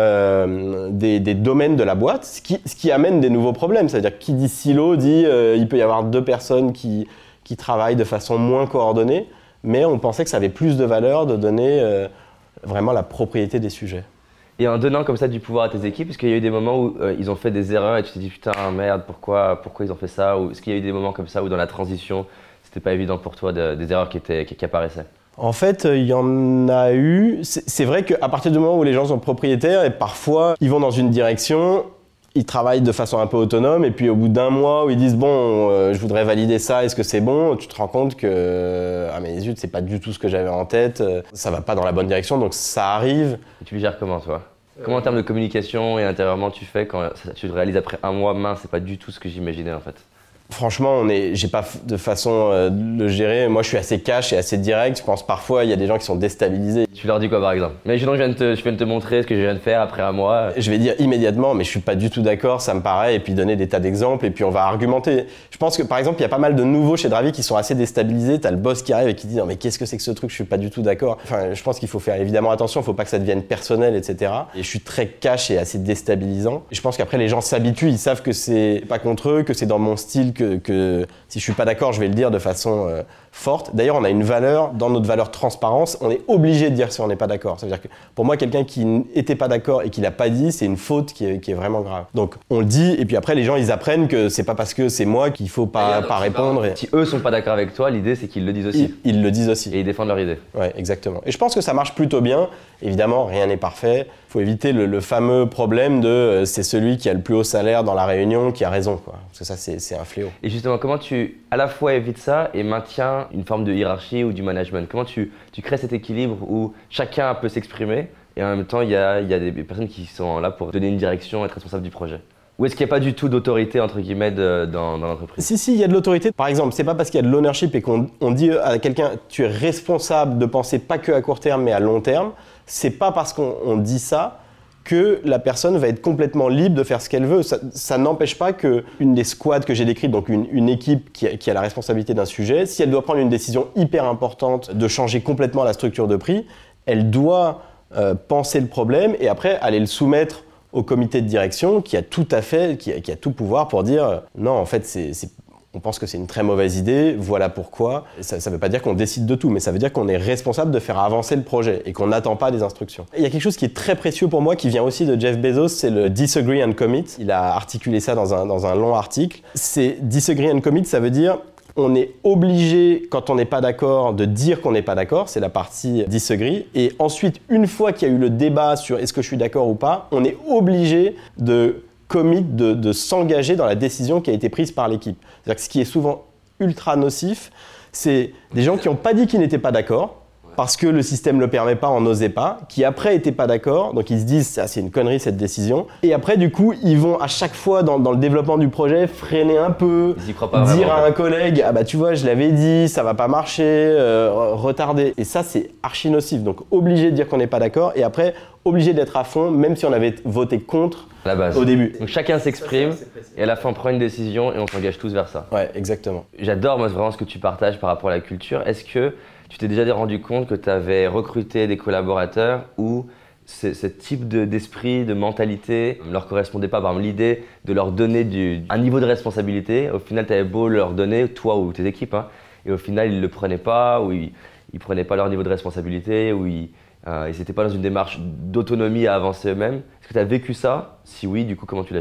euh, des, des domaines de la boîte, ce qui, ce qui amène des nouveaux problèmes. C'est-à-dire qui dit silo dit euh, il peut y avoir deux personnes qui, qui travaillent de façon moins coordonnée, mais on pensait que ça avait plus de valeur de donner euh, vraiment la propriété des sujets. Et en donnant comme ça du pouvoir à tes équipes, est-ce qu'il y a eu des moments où euh, ils ont fait des erreurs et tu t'es dit putain merde, pourquoi, pourquoi ils ont fait ça? Ou est-ce qu'il y a eu des moments comme ça où dans la transition, c'était pas évident pour toi de, des erreurs qui, étaient, qui, qui apparaissaient? En fait, il y en a eu. C'est, c'est vrai qu'à partir du moment où les gens sont propriétaires, et parfois ils vont dans une direction, ils travaillent de façon un peu autonome, et puis au bout d'un mois où ils disent bon, euh, je voudrais valider ça, est-ce que c'est bon? Tu te rends compte que ah mais zut, c'est pas du tout ce que j'avais en tête, euh, ça va pas dans la bonne direction, donc ça arrive. Et tu le gères comment toi? Comment en termes de communication et intérieurement tu fais quand tu te réalises après un mois, mince, c'est pas du tout ce que j'imaginais en fait? Franchement, on est, j'ai pas de façon euh, de le gérer. Moi, je suis assez cash et assez direct. Je pense parfois, il y a des gens qui sont déstabilisés. Tu leur dis quoi par exemple? Mais sinon, je viens, de te, je viens de te montrer ce que je viens de faire après un mois. Je vais dire immédiatement, mais je suis pas du tout d'accord, ça me paraît, et puis donner des tas d'exemples, et puis on va argumenter. Je pense que par exemple, il y a pas mal de nouveaux chez Dravi qui sont assez déstabilisés. T'as le boss qui arrive et qui dit non mais qu'est-ce que c'est que ce truc? Je suis pas du tout d'accord. Enfin, je pense qu'il faut faire évidemment attention, il faut pas que ça devienne personnel, et cetera. Et je suis très cash et assez déstabilisant. Et je pense qu'après les gens s'habituent, ils savent que c'est pas contre eux, que c'est dans mon style, que, que si je suis pas d'accord, je vais le dire de façon euh, forte. D'ailleurs, on a une valeur, dans notre valeur transparence, on est obligé de dire si on n'est pas d'accord. Ça veut dire que pour moi, quelqu'un qui n'était pas d'accord et qui l'a pas dit, c'est une faute qui est, qui est vraiment grave. Donc on le dit, et puis après les gens ils apprennent que c'est pas parce que c'est moi qu'il faut pas, pas répondre. Et... Si eux sont pas d'accord avec toi, l'idée c'est qu'ils le disent aussi. Ils, ils le disent aussi. Et ils défendent leur idée. Ouais, exactement. Et je pense que ça marche plutôt bien. Évidemment, rien n'est parfait. Il faut éviter le, le fameux problème de euh, c'est celui qui a le plus haut salaire dans la réunion qui a raison, quoi. Parce que ça, c'est, c'est un fléau. Et justement, comment tu à la fois évites ça et maintiens une forme de hiérarchie ou du management? Comment tu, tu crées cet équilibre où chacun peut s'exprimer et en même temps, il y a, il y a des personnes qui sont là pour donner une direction, être responsable du projet? Ou est-ce qu'il n'y a pas du tout d'autorité entre guillemets de, dans, dans l'entreprise? Si, si, il y a de l'autorité. Par exemple, c'est pas parce qu'il y a de l'ownership et qu'on on dit à quelqu'un tu es responsable de penser pas que à court terme mais à long terme, c'est pas parce qu'on on dit ça que la personne va être complètement libre de faire ce qu'elle veut. Ça, ça n'empêche pas qu'une des squads que j'ai décrites, donc une, une équipe qui a, qui a la responsabilité d'un sujet, si elle doit prendre une décision hyper importante de changer complètement la structure de prix, elle doit euh, penser le problème et après aller le soumettre au comité de direction qui a tout à fait, qui a, qui a tout pouvoir pour dire euh, non, en fait, c'est, c'est, on pense que c'est une très mauvaise idée, voilà pourquoi. Ça ne veut pas dire qu'on décide de tout, mais ça veut dire qu'on est responsable de faire avancer le projet et qu'on n'attend pas des instructions. Et il y a quelque chose qui est très précieux pour moi, qui vient aussi de Jeff Bezos, c'est le disagree and commit. Il a articulé ça dans un, dans un long article. C'est disagree and commit, ça veut dire on est obligé, quand on n'est pas d'accord, de dire qu'on n'est pas d'accord, c'est la partie disagree. Et ensuite, une fois qu'il y a eu le débat sur est-ce que je suis d'accord ou pas, on est obligé de commit, de, de s'engager dans la décision qui a été prise par l'équipe. C'est-à-dire que ce qui est souvent ultra nocif, c'est des gens qui n'ont pas dit qu'ils n'étaient pas d'accord, parce que le système ne le permet pas, on n'osait pas, qui après n'étaient pas d'accord, donc ils se disent ah, c'est une connerie cette décision, et après du coup ils vont à chaque fois dans, dans le développement du projet freiner un peu, ils y croient pas dire vraiment. À un collègue ah bah tu vois je l'avais dit, ça va pas marcher, euh, retarder, et ça c'est archi nocif, donc obligé de dire qu'on n'est pas d'accord, et après obligé d'être à fond, même si on avait voté contre la base. Au début. Donc chacun s'exprime et à la fin on prend une décision et on s'engage tous vers ça. Ouais, exactement. J'adore moi vraiment ce que tu partages par rapport à la culture. Est-ce que tu t'es déjà rendu compte que tu avais recruté des collaborateurs où ce, ce type de, d'esprit, de mentalité ne leur correspondait pas? Par exemple, l'idée de leur donner du, un niveau de responsabilité, au final tu avais beau leur donner, toi ou tes équipes, hein, et au final ils ne le prenaient pas, ou ils ne prenaient pas leur niveau de responsabilité, ou ils Euh, ils n'étaient pas dans une démarche d'autonomie à avancer eux-mêmes. Est-ce que tu as vécu ça? Si oui, du coup, comment tu l'as géré?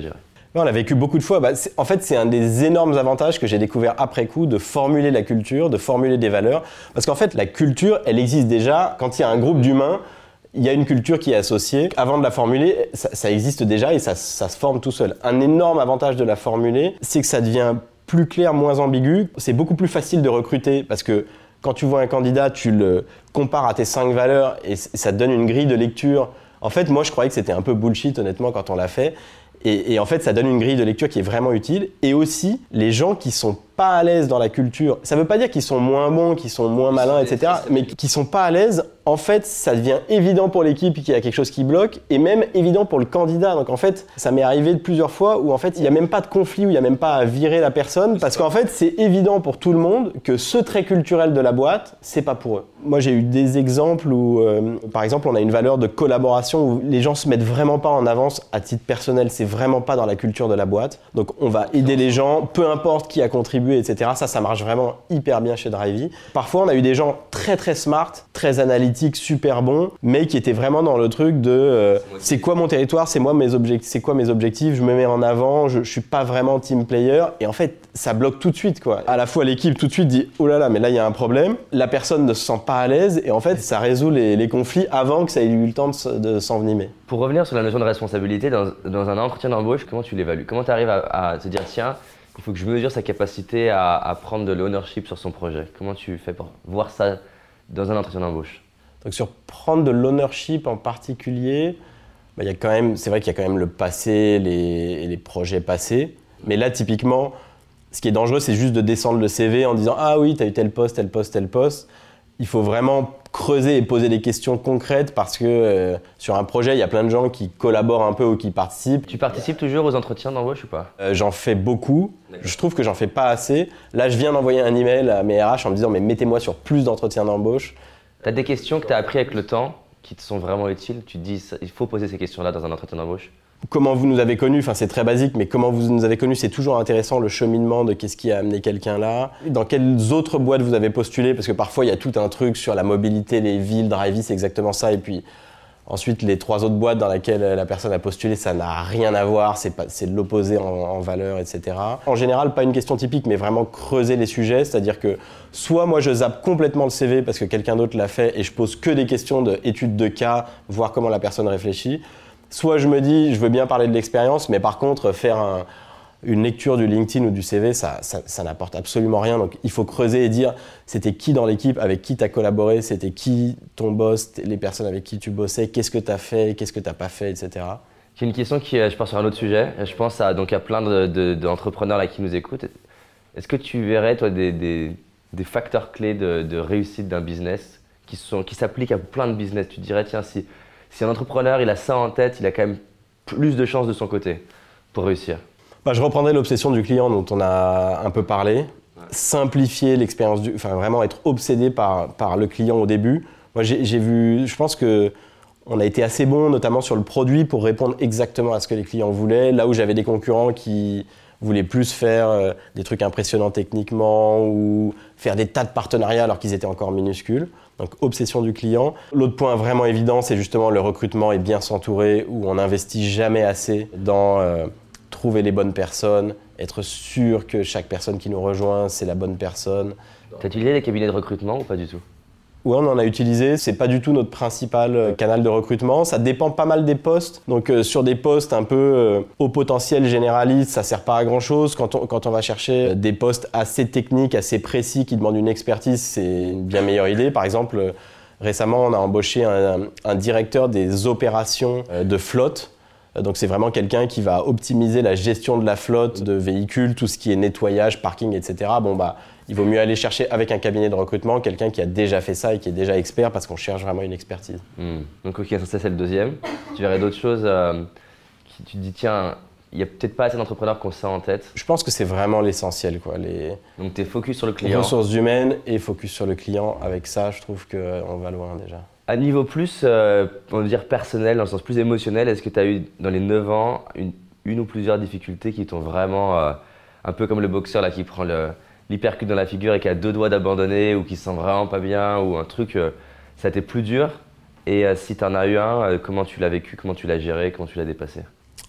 Ouais, on l'a vécu beaucoup de fois. Bah, en fait, c'est un des énormes avantages que j'ai découvert après coup de formuler la culture, de formuler des valeurs. Parce qu'en fait, la culture, elle existe déjà. Quand il y a un groupe d'humains, il y a une culture qui est associée. Avant de la formuler, ça, ça existe déjà et ça, ça se forme tout seul. Un énorme avantage de la formuler, c'est que ça devient plus clair, moins ambigu. C'est beaucoup plus facile de recruter parce que quand tu vois un candidat, tu le compares à tes cinq valeurs et ça te donne une grille de lecture. En fait, moi, je croyais que c'était un peu bullshit, honnêtement, quand on l'a fait. Et, et en fait, ça donne une grille de lecture qui est vraiment utile. Et aussi, les gens qui sont pas à l'aise dans la culture, ça veut pas dire qu'ils sont moins bons, qu'ils sont moins malins, et cetera, mais qui sont pas à l'aise, en fait, ça devient évident pour l'équipe qu'il y a quelque chose qui bloque, et même évident pour le candidat. Donc en fait, ça m'est arrivé de plusieurs fois où en fait, il y a même pas de conflit, où il y a même pas à virer la personne, parce qu'en fait, c'est évident pour tout le monde que ce trait culturel de la boîte, c'est pas pour eux. Moi, j'ai eu des exemples où, euh, par exemple, on a une valeur de collaboration où les gens se mettent vraiment pas en avance à titre personnel, c'est vraiment pas dans la culture de la boîte. Donc on va aider les gens, peu importe qui a contribué, et cetera. Ça, ça marche vraiment hyper bien chez Drivey. Parfois, on a eu des gens très très smart, très analytiques, super bons, mais qui étaient vraiment dans le truc de euh, c'est quoi mon territoire, c'est moi mes objectifs, c'est quoi mes objectifs, je me mets en avant, je, je suis pas vraiment team player. Et en fait, ça bloque tout de suite, quoi. À la fois, l'équipe tout de suite dit oh là là, mais là il y a un problème. La personne ne se sent pas à l'aise et en fait, ça résout les, les conflits avant que ça ait eu le temps de, de s'envenimer. Pour revenir sur la notion de responsabilité, dans, dans un entretien d'embauche, comment tu l'évalues? Comment tu arrives à, à te dire tiens, il faut que je mesure sa capacité à, à prendre de l'ownership sur son projet? Comment tu fais pour voir ça dans un entretien d'embauche? Donc sur prendre de l'ownership en particulier, bah, y a quand même, c'est vrai qu'il y a quand même le passé les, et les projets passés. Mais là, typiquement, ce qui est dangereux, c'est juste de descendre le C V en disant « Ah oui, tu as eu tel poste, tel poste, tel poste ». Il faut vraiment creuser et poser des questions concrètes parce que euh, sur un projet, il y a plein de gens qui collaborent un peu ou qui participent. Tu participes toujours aux entretiens d'embauche ou pas? euh, J'en fais beaucoup. Je trouve que j'en fais pas assez. Là, je viens d'envoyer un email à mes R H en me disant « Mais mettez-moi sur plus d'entretiens d'embauche ». Tu as des questions que tu as appris avec le temps qui te sont vraiment utiles? Tu te dis il faut poser ces questions-là dans un entretien d'embauche? Comment vous nous avez connus, enfin c'est très basique, mais comment vous nous avez connus, c'est toujours intéressant, le cheminement de qu'est-ce qui a amené quelqu'un là. Dans quelles autres boîtes vous avez postulé, parce que parfois il y a tout un truc sur la mobilité, les villes, Drivey, c'est exactement ça, et puis ensuite les trois autres boîtes dans lesquelles la personne a postulé, ça n'a rien à voir, c'est, pas, c'est de l'opposé en, en valeur, et cetera. En général, pas une question typique, mais vraiment creuser les sujets, c'est-à-dire que soit moi je zappe complètement le C V parce que quelqu'un d'autre l'a fait et je pose que des questions d'études de cas, voir comment la personne réfléchit. Soit je me dis, je veux bien parler de l'expérience, mais par contre, faire un, une lecture du LinkedIn ou du C V, ça, ça, ça n'apporte absolument rien. Donc il faut creuser et dire, c'était qui dans l'équipe, avec qui tu as collaboré, c'était qui ton boss, les personnes avec qui tu bossais, qu'est-ce que tu as fait, qu'est-ce que tu n'as pas fait, et cetera. J'ai une question qui, je pense, sur un autre sujet. Je pense à, donc, à plein de, de, d'entrepreneurs là, qui nous écoutent. Est-ce que tu verrais, toi, des, des, des facteurs clés de, de réussite d'un business qui, sont, qui s'appliquent à plein de business? Tu te dirais, tiens, si... Si un entrepreneur il a ça en tête, il a quand même plus de chances de son côté pour réussir. Bah, je reprendrai l'obsession du client dont on a un peu parlé. Ouais. Simplifier l'expérience, du, enfin vraiment être obsédé par, par le client au début. Moi j'ai, j'ai vu, je pense que on a été assez bon, notamment sur le produit, pour répondre exactement à ce que les clients voulaient. Là où j'avais des concurrents qui voulaient plus faire euh, des trucs impressionnants techniquement ou faire des tas de partenariats alors qu'ils étaient encore minuscules. Donc, obsession du client. L'autre point vraiment évident, c'est justement le recrutement et bien s'entourer, où on n'investit jamais assez dans euh, trouver les bonnes personnes, être sûr que chaque personne qui nous rejoint, c'est la bonne personne. Tu as utilisé les cabinets de recrutement ou pas du tout? Oui, on en a utilisé. C'est pas du tout notre principal euh, canal de recrutement. Ça dépend pas mal des postes. Donc, euh, sur des postes un peu euh, au potentiel généraliste, ça sert pas à grand chose. Quand on, quand on va chercher des postes assez techniques, assez précis, qui demandent une expertise, c'est une bien meilleure idée. Par exemple, euh, récemment, on a embauché un, un directeur des opérations euh, de flotte. Donc c'est vraiment quelqu'un qui va optimiser la gestion de la flotte de véhicules, tout ce qui est nettoyage, parking, et cetera. Bon bah, il vaut mieux aller chercher avec un cabinet de recrutement quelqu'un qui a déjà fait ça et qui est déjà expert parce qu'on cherche vraiment une expertise. Mmh. Donc ok, ça c'est le deuxième. Tu verrais d'autres choses euh, qui tu te dis tiens, il n'y a peut-être pas assez d'entrepreneurs qui ont ça en tête. Je pense que c'est vraiment l'essentiel, quoi. Les... Donc tu es focus sur le client. Ressources humaines et focus sur le client. Avec ça, je trouve qu'on va loin déjà. À niveau plus, euh, on va dire personnel, dans le sens plus émotionnel, est-ce que tu as eu dans les neuf ans une, une ou plusieurs difficultés qui t'ont vraiment, euh, un peu comme le boxeur là, qui prend le, l'hypercute dans la figure et qui a deux doigts d'abandonner ou qui se sent vraiment pas bien ou un truc, euh, ça a été plus dur? Et euh, si tu en as eu un, euh, comment tu l'as vécu, comment tu l'as géré, comment tu l'as dépassé? Alors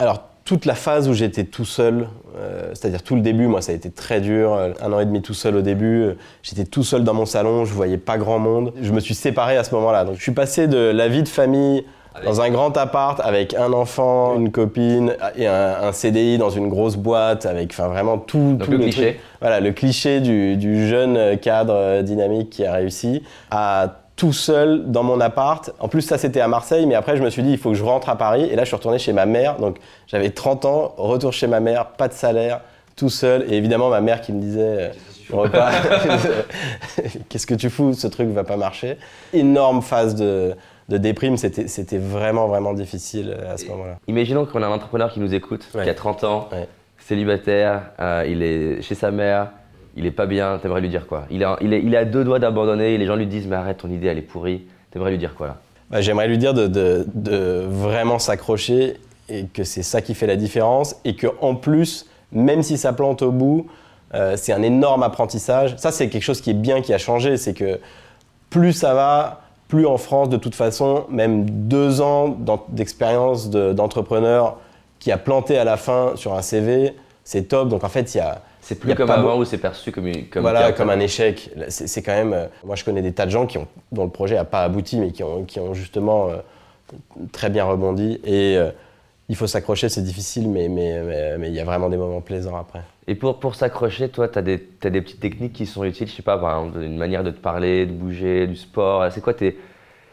toute la phase où j'étais tout seul, euh, c'est-à-dire tout le début, moi ça a été très dur, un an et demi tout seul au début, j'étais tout seul dans mon salon, je voyais pas grand monde. Je me suis séparé à ce moment-là, donc je suis passé de la vie de famille dans un grand appart avec un enfant, une copine et un, un C D I dans une grosse boîte avec enfin vraiment tout, donc tout le, le cliché. truc. Voilà, le cliché du, du jeune cadre dynamique qui a réussi à tout seul dans mon appart. En plus, ça, c'était à Marseille, mais après, je me suis dit, il faut que je rentre à Paris. Et là, je suis retourné chez ma mère. Donc, j'avais trente ans, retour chez ma mère, pas de salaire, tout seul. Et évidemment, ma mère qui me disait, au repas, qu'est-ce que tu fous, ce truc va pas marcher. Énorme phase de, de déprime, c'était, c'était vraiment, vraiment difficile à ce moment-là. Imaginons qu'on a un entrepreneur qui nous écoute, ouais. qui a trente ans, ouais. célibataire, euh, il est chez sa mère. Il est pas bien, t'aimerais lui dire quoi? il, a, il, est, il est à deux doigts d'abandonner et les gens lui disent mais arrête, ton idée elle est pourrie. T'aimerais lui dire quoi là? Bah, j'aimerais lui dire de, de, de vraiment s'accrocher et que c'est ça qui fait la différence et qu'en plus, même si ça plante au bout, euh, c'est un énorme apprentissage. Ça c'est quelque chose qui est bien, qui a changé, c'est que plus ça va, plus en France de toute façon, même deux ans d'expérience de, d'entrepreneur qui a planté à la fin sur un C V, c'est top. Donc en fait, il y a C'est plus comme avant où c'est perçu comme, une, comme, voilà, comme un échec. C'est, c'est quand même. Euh, moi, je connais des tas de gens qui ont, dont le projet n'a pas abouti, mais qui ont, qui ont justement euh, très bien rebondi. Et euh, il faut s'accrocher, c'est difficile, mais il mais, mais, mais y a vraiment des moments plaisants après. Et pour, pour s'accrocher, toi, tu as des, t'as des petites techniques qui sont utiles, je sais pas, par exemple, une manière de te parler, de bouger, du sport. C'est quoi t'es,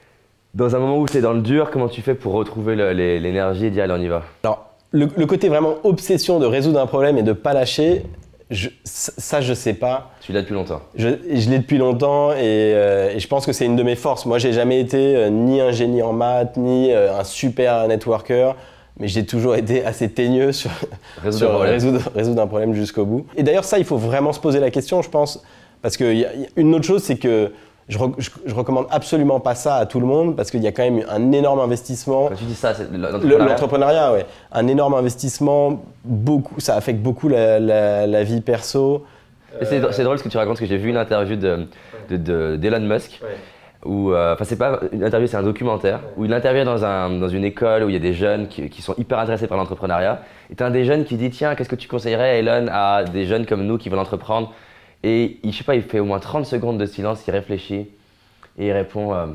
dans un moment où tu es dans le dur, comment tu fais pour retrouver le, les, l'énergie et dire allez, on y va? Alors, le, le côté vraiment obsession de résoudre un problème et de ne pas lâcher, Je, ça, je sais pas. Tu l'as depuis longtemps. Je, je l'ai depuis longtemps et, euh, et je pense que c'est une de mes forces. Moi, j'ai jamais été euh, ni un génie en maths, ni euh, un super networker, mais j'ai toujours été assez teigneux sur, résoudre, sur un résoudre, résoudre un problème jusqu'au bout. Et d'ailleurs, ça, il faut vraiment se poser la question, je pense, parce qu'une autre chose, c'est que je, je, je recommande absolument pas ça à tout le monde parce qu'il y a quand même un énorme investissement. Quand tu dis ça, c'est l'entrepreneuriat. L'entrepreneuriat, oui. Un énorme investissement, beaucoup, ça affecte beaucoup la, la, la vie perso. Euh... C'est, c'est drôle ce que tu racontes, parce que j'ai vu une interview de, de, de, d'Elon Musk. Ouais. Où, euh, enfin, c'est pas une interview, c'est un documentaire où il intervient dans, un, dans une école où il y a des jeunes qui, qui sont hyper intéressés par l'entrepreneuriat. Et t'as un des jeunes qui dit tiens, qu'est-ce que tu conseillerais, Elon, à des jeunes comme nous qui veulent entreprendre? Et il, je sais pas, il fait au moins trente secondes de silence, il réfléchit et il répond euh,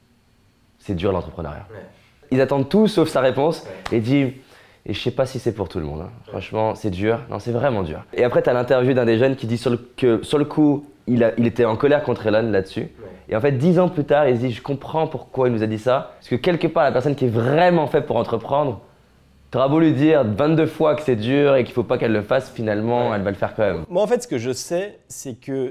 c'est dur l'entrepreneuriat. Ouais. Ils attendent tout sauf sa réponse ouais. et il dit et je sais pas si c'est pour tout le monde. Hein. Ouais. Franchement, c'est dur. Non, c'est vraiment dur. Et après, tu as l'interview d'un des jeunes qui dit sur le, que sur le coup, il, a, il était en colère contre Elon là-dessus. Ouais. Et en fait, dix ans plus tard, il se dit je comprends pourquoi il nous a dit ça. Parce que quelque part, la personne qui est vraiment faite pour entreprendre, tu auras beau lui dire vingt-deux fois que c'est dur et qu'il ne faut pas qu'elle le fasse, finalement, ouais. elle va le faire quand même. Moi, en fait, ce que je sais, c'est que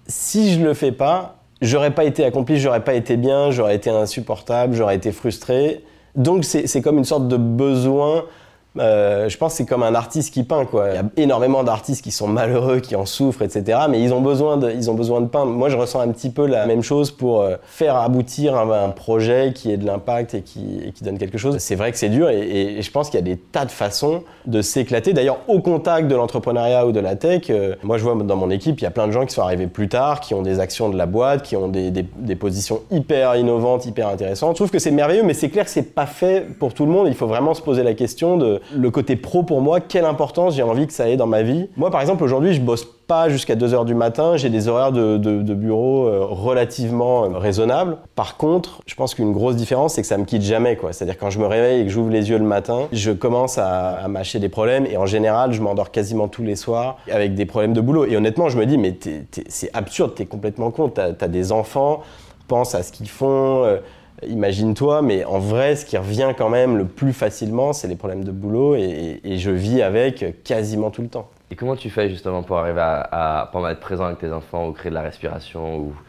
si je ne le fais pas, j'aurais pas été accompli, j'aurais pas été bien, j'aurais été insupportable, j'aurais été frustré. Donc, c'est, c'est comme une sorte de besoin. Euh, je pense que c'est comme un artiste qui peint, quoi. Il y a énormément d'artistes qui sont malheureux, qui en souffrent, et cetera. Mais ils ont besoin de, ils ont besoin de peindre. Moi, je ressens un petit peu la même chose pour euh, faire aboutir un, un projet qui ait de l'impact et qui, et qui donne quelque chose. C'est vrai que c'est dur et, et, et je pense qu'il y a des tas de façons de s'éclater. D'ailleurs, au contact de l'entrepreneuriat ou de la tech, euh, moi, je vois dans mon équipe, il y a plein de gens qui sont arrivés plus tard, qui ont des actions de la boîte, qui ont des, des, des positions hyper innovantes, hyper intéressantes. Je trouve que c'est merveilleux, mais c'est clair que c'est pas fait pour tout le monde. Il faut vraiment se poser la question de le côté pro pour moi, quelle importance j'ai envie que ça ait dans ma vie. Moi, par exemple, aujourd'hui, je bosse pas jusqu'à deux heures du matin, j'ai des horaires de, de, de bureau euh, relativement euh, raisonnables. Par contre, je pense qu'une grosse différence, c'est que ça me quitte jamais, quoi. C'est-à-dire quand je me réveille et que j'ouvre les yeux le matin, je commence à, à mâcher des problèmes et en général, je m'endors quasiment tous les soirs avec des problèmes de boulot. Et honnêtement, je me dis, mais t'es, t'es, c'est absurde, t'es complètement con, t'as, t'as des enfants, pense à ce qu'ils font, euh, imagine-toi, mais en vrai, ce qui revient quand même le plus facilement, c'est les problèmes de boulot et, et, et je vis avec quasiment tout le temps. Et comment tu fais justement pour arriver à, à pour être présent avec tes enfants ou créer de la respiration ou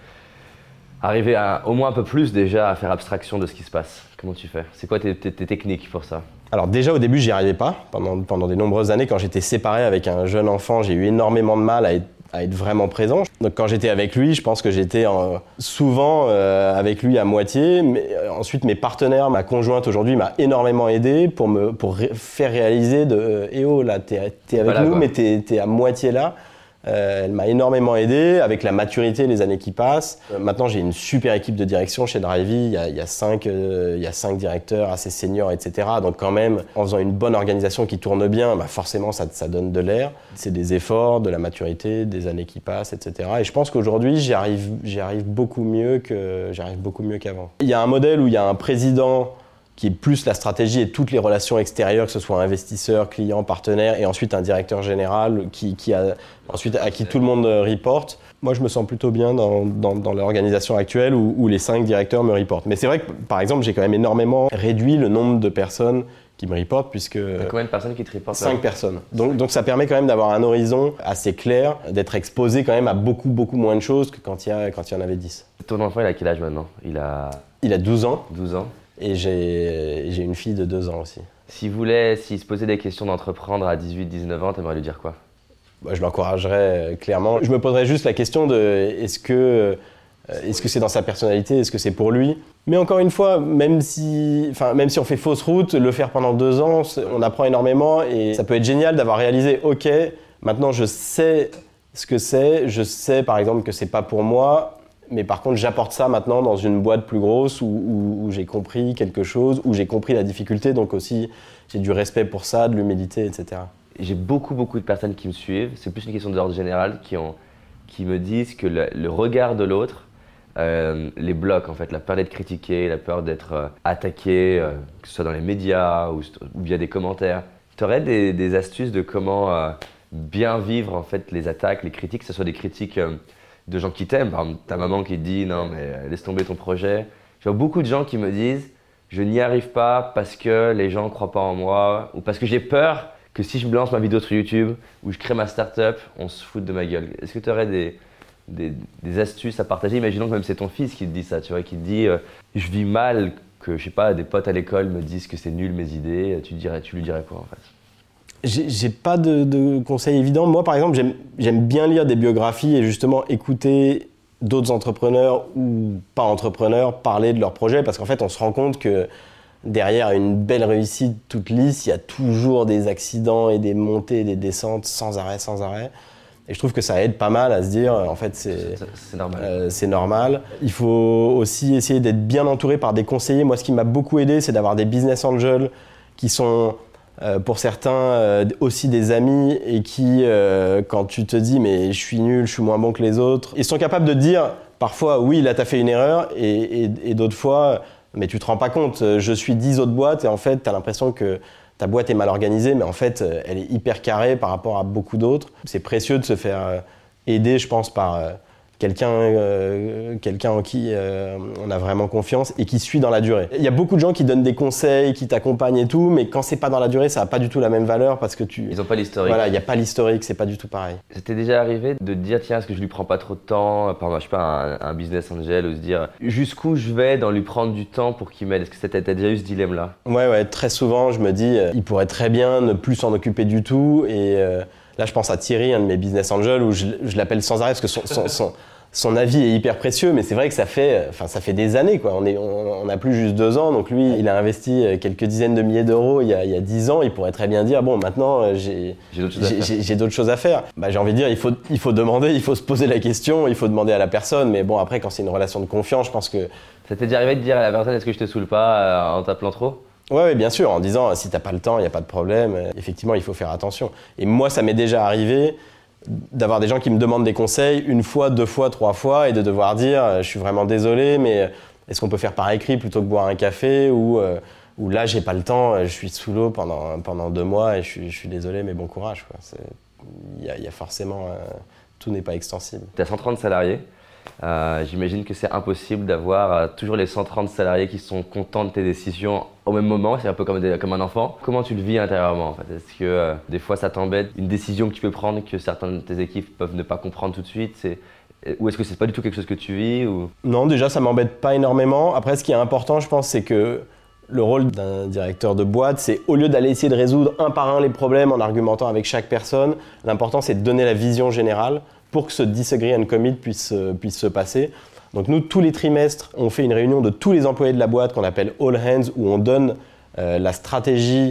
arriver à, au moins un peu plus déjà à faire abstraction de ce qui se passe? Comment tu fais? C'est quoi tes, tes, tes techniques pour ça? Alors déjà au début, j'y arrivais pas. Pendant, pendant des nombreuses années, quand j'étais séparé avec un jeune enfant, j'ai eu énormément de mal à être à être vraiment présent. Donc quand j'étais avec lui, je pense que j'étais en, souvent euh, avec lui à moitié. Mais, euh, ensuite, mes partenaires, ma conjointe aujourd'hui m'a énormément aidé pour me pour ré- faire réaliser de euh, « Eh oh, là, t'es, t'es avec voilà, nous, quoi. mais t'es, t'es à moitié là ». Euh, elle m'a énormément aidé avec la maturité, les années qui passent. Euh, maintenant, j'ai une super équipe de direction chez Drivey. Il y a, il y a cinq, euh, il y a cinq directeurs assez seniors, et cetera. Donc quand même, en faisant une bonne organisation qui tourne bien, bah forcément, ça, ça donne de l'air. C'est des efforts, de la maturité, des années qui passent, et cetera. Et je pense qu'aujourd'hui, j'y arrive, j'y arrive beaucoup mieux que, j'y arrive beaucoup mieux qu'avant. Il y a un modèle où il y a un président qui est plus la stratégie et toutes les relations extérieures, que ce soit investisseurs, clients, partenaires, et ensuite un directeur général qui, qui a, ensuite, à qui tout le monde reporte. Moi, je me sens plutôt bien dans, dans, dans l'organisation actuelle où, où les cinq directeurs me reportent. Mais c'est vrai que, par exemple, j'ai quand même énormément réduit le nombre de personnes qui me reportent, puisque... Il y a combien de personnes qui te reportent? Cinq personnes. Donc, donc ça permet quand même d'avoir un horizon assez clair, d'être exposé quand même à beaucoup, beaucoup moins de choses que quand il y, a, quand il y en avait dix. Ton enfant, il a quel âge maintenant? Il a... Il a douze ans. douze ans. Et j'ai, j'ai une fille de deux ans aussi. S'il voulait, s'il se posait des questions d'entreprendre à dix-huit dix-neuf ans, t'aimerais lui dire quoi? Bah, je l'encouragerais euh, clairement. Je me poserais juste la question de est-ce que, euh, est-ce que c'est dans sa personnalité, est-ce que c'est pour lui? Mais encore une fois, même si, enfin, même si on fait fausse route, le faire pendant deux ans, on apprend énormément et ça peut être génial d'avoir réalisé, ok, maintenant je sais ce que c'est, je sais par exemple que c'est pas pour moi. Mais par contre, j'apporte ça maintenant dans une boîte plus grosse où, où, où j'ai compris quelque chose, où j'ai compris la difficulté, donc aussi j'ai du respect pour ça, de l'humilité, et cetera. J'ai beaucoup, beaucoup de personnes qui me suivent, c'est plus une question d'ordre général, qui, ont, qui me disent que le, le regard de l'autre euh, les bloque en fait, la peur d'être critiqué, la peur d'être euh, attaqué, euh, que ce soit dans les médias ou, ou via des commentaires. Tu aurais des, des astuces de comment euh, bien vivre en fait, les attaques, les critiques, que ce soit des critiques euh, de gens qui t'aiment, par exemple ta maman qui te dit non mais laisse tomber ton projet. J'ai beaucoup de gens qui me disent je n'y arrive pas parce que les gens ne croient pas en moi ou parce que j'ai peur que si je me lance ma vidéo sur YouTube ou je crée ma start-up, on se fout de ma gueule. Est-ce que tu aurais des, des, des astuces à partager? Imaginons que même c'est ton fils qui te dit ça, tu vois, qui te dit euh, je vis mal que je sais pas, des potes à l'école me disent que c'est nul mes idées, tu, dirais, tu lui dirais quoi en fait? J'ai, j'ai pas de, de conseils évidents. Moi, par exemple, j'aime, j'aime bien lire des biographies et justement écouter d'autres entrepreneurs ou pas entrepreneurs parler de leurs projets parce qu'en fait, on se rend compte que derrière une belle réussite toute lisse, il y a toujours des accidents et des montées et des descentes sans arrêt, sans arrêt. Et je trouve que ça aide pas mal à se dire, en fait, c'est, c'est, c'est normal. Euh, c'est normal. Il faut aussi essayer d'être bien entouré par des conseillers. Moi, ce qui m'a beaucoup aidé, c'est d'avoir des business angels qui sont... Euh, pour certains, euh, aussi des amis et qui, euh, quand tu te dis « mais je suis nul, je suis moins bon que les autres », ils sont capables de te dire parfois « oui, là, t'as fait une erreur » et, et, et d'autres fois « mais tu te rends pas compte, je suis dix autres boîtes et en fait, t'as l'impression que ta boîte est mal organisée, mais en fait, elle est hyper carrée par rapport à beaucoup d'autres. » C'est précieux de se faire aider, je pense, par... Euh, quelqu'un euh, quelqu'un en qui euh, on a vraiment confiance et qui suit dans la durée. Il y a beaucoup de gens qui donnent des conseils, qui t'accompagnent et tout, mais quand c'est pas dans la durée, ça n'a pas du tout la même valeur parce que tu... Ils n'ont pas l'historique. Voilà, il n'y a pas l'historique, c'est pas du tout pareil. C'était déjà arrivé de te dire, tiens, est-ce que je lui prends pas trop de temps, par exemple, je sais pas, un, un business angel, ou se dire jusqu'où je vais dans lui prendre du temps pour qu'il m'aide? Est-ce que t'as déjà eu ce dilemme-là? Ouais, ouais, très souvent, je me dis, euh, il pourrait très bien ne plus s'en occuper du tout et... Euh, Là, je pense à Thierry, un de mes business angels, où je, je l'appelle sans arrêt parce que son, son, son, son avis est hyper précieux, mais c'est vrai que ça fait, enfin, ça fait des années, quoi. On est, on, on a plus juste deux ans, donc lui, il a investi quelques dizaines de milliers d'euros il y a, il y a dix ans. Il pourrait très bien dire, bon, maintenant, j'ai, j'ai, d'autres, choses j'ai, j'ai d'autres choses à faire. Bah, j'ai envie de dire, il faut, il faut demander, il faut se poser la question, il faut demander à la personne, mais bon, après, quand c'est une relation de confiance, je pense que... Ça t'est déjà arrivé de dire à la personne, est-ce que je te saoule pas en t'appelant trop? Ouais, ouais, bien sûr, en disant si t'as pas le temps, il n'y a pas de problème. Effectivement, il faut faire attention. Et moi, ça m'est déjà arrivé d'avoir des gens qui me demandent des conseils une fois, deux fois, trois fois et de devoir dire je suis vraiment désolé, mais est-ce qu'on peut faire par écrit plutôt que boire un café ou, euh, ou là, j'ai pas le temps, je suis sous l'eau pendant, pendant deux mois et je suis, je suis désolé, mais bon courage. Il y, y a forcément. Euh, tout n'est pas extensible. Tu as cent trente salariés. Euh, j'imagine que c'est impossible d'avoir euh, toujours les cent trente salariés qui sont contents de tes décisions au même moment, c'est un peu comme, des, comme un enfant. Comment tu le vis intérieurement en fait? Est-ce que euh, des fois ça t'embête, une décision que tu peux prendre que certains de tes équipes peuvent ne pas comprendre tout de suite? C'est... Ou est-ce que c'est pas du tout quelque chose que tu vis ou... Non, déjà ça m'embête pas énormément. Après, ce qui est important, je pense, c'est que le rôle d'un directeur de boîte, c'est au lieu d'aller essayer de résoudre un par un les problèmes en argumentant avec chaque personne, l'important c'est de donner la vision générale pour que ce disagree and commit puisse, puisse se passer. Donc nous, tous les trimestres, on fait une réunion de tous les employés de la boîte qu'on appelle All Hands, où on donne euh, la stratégie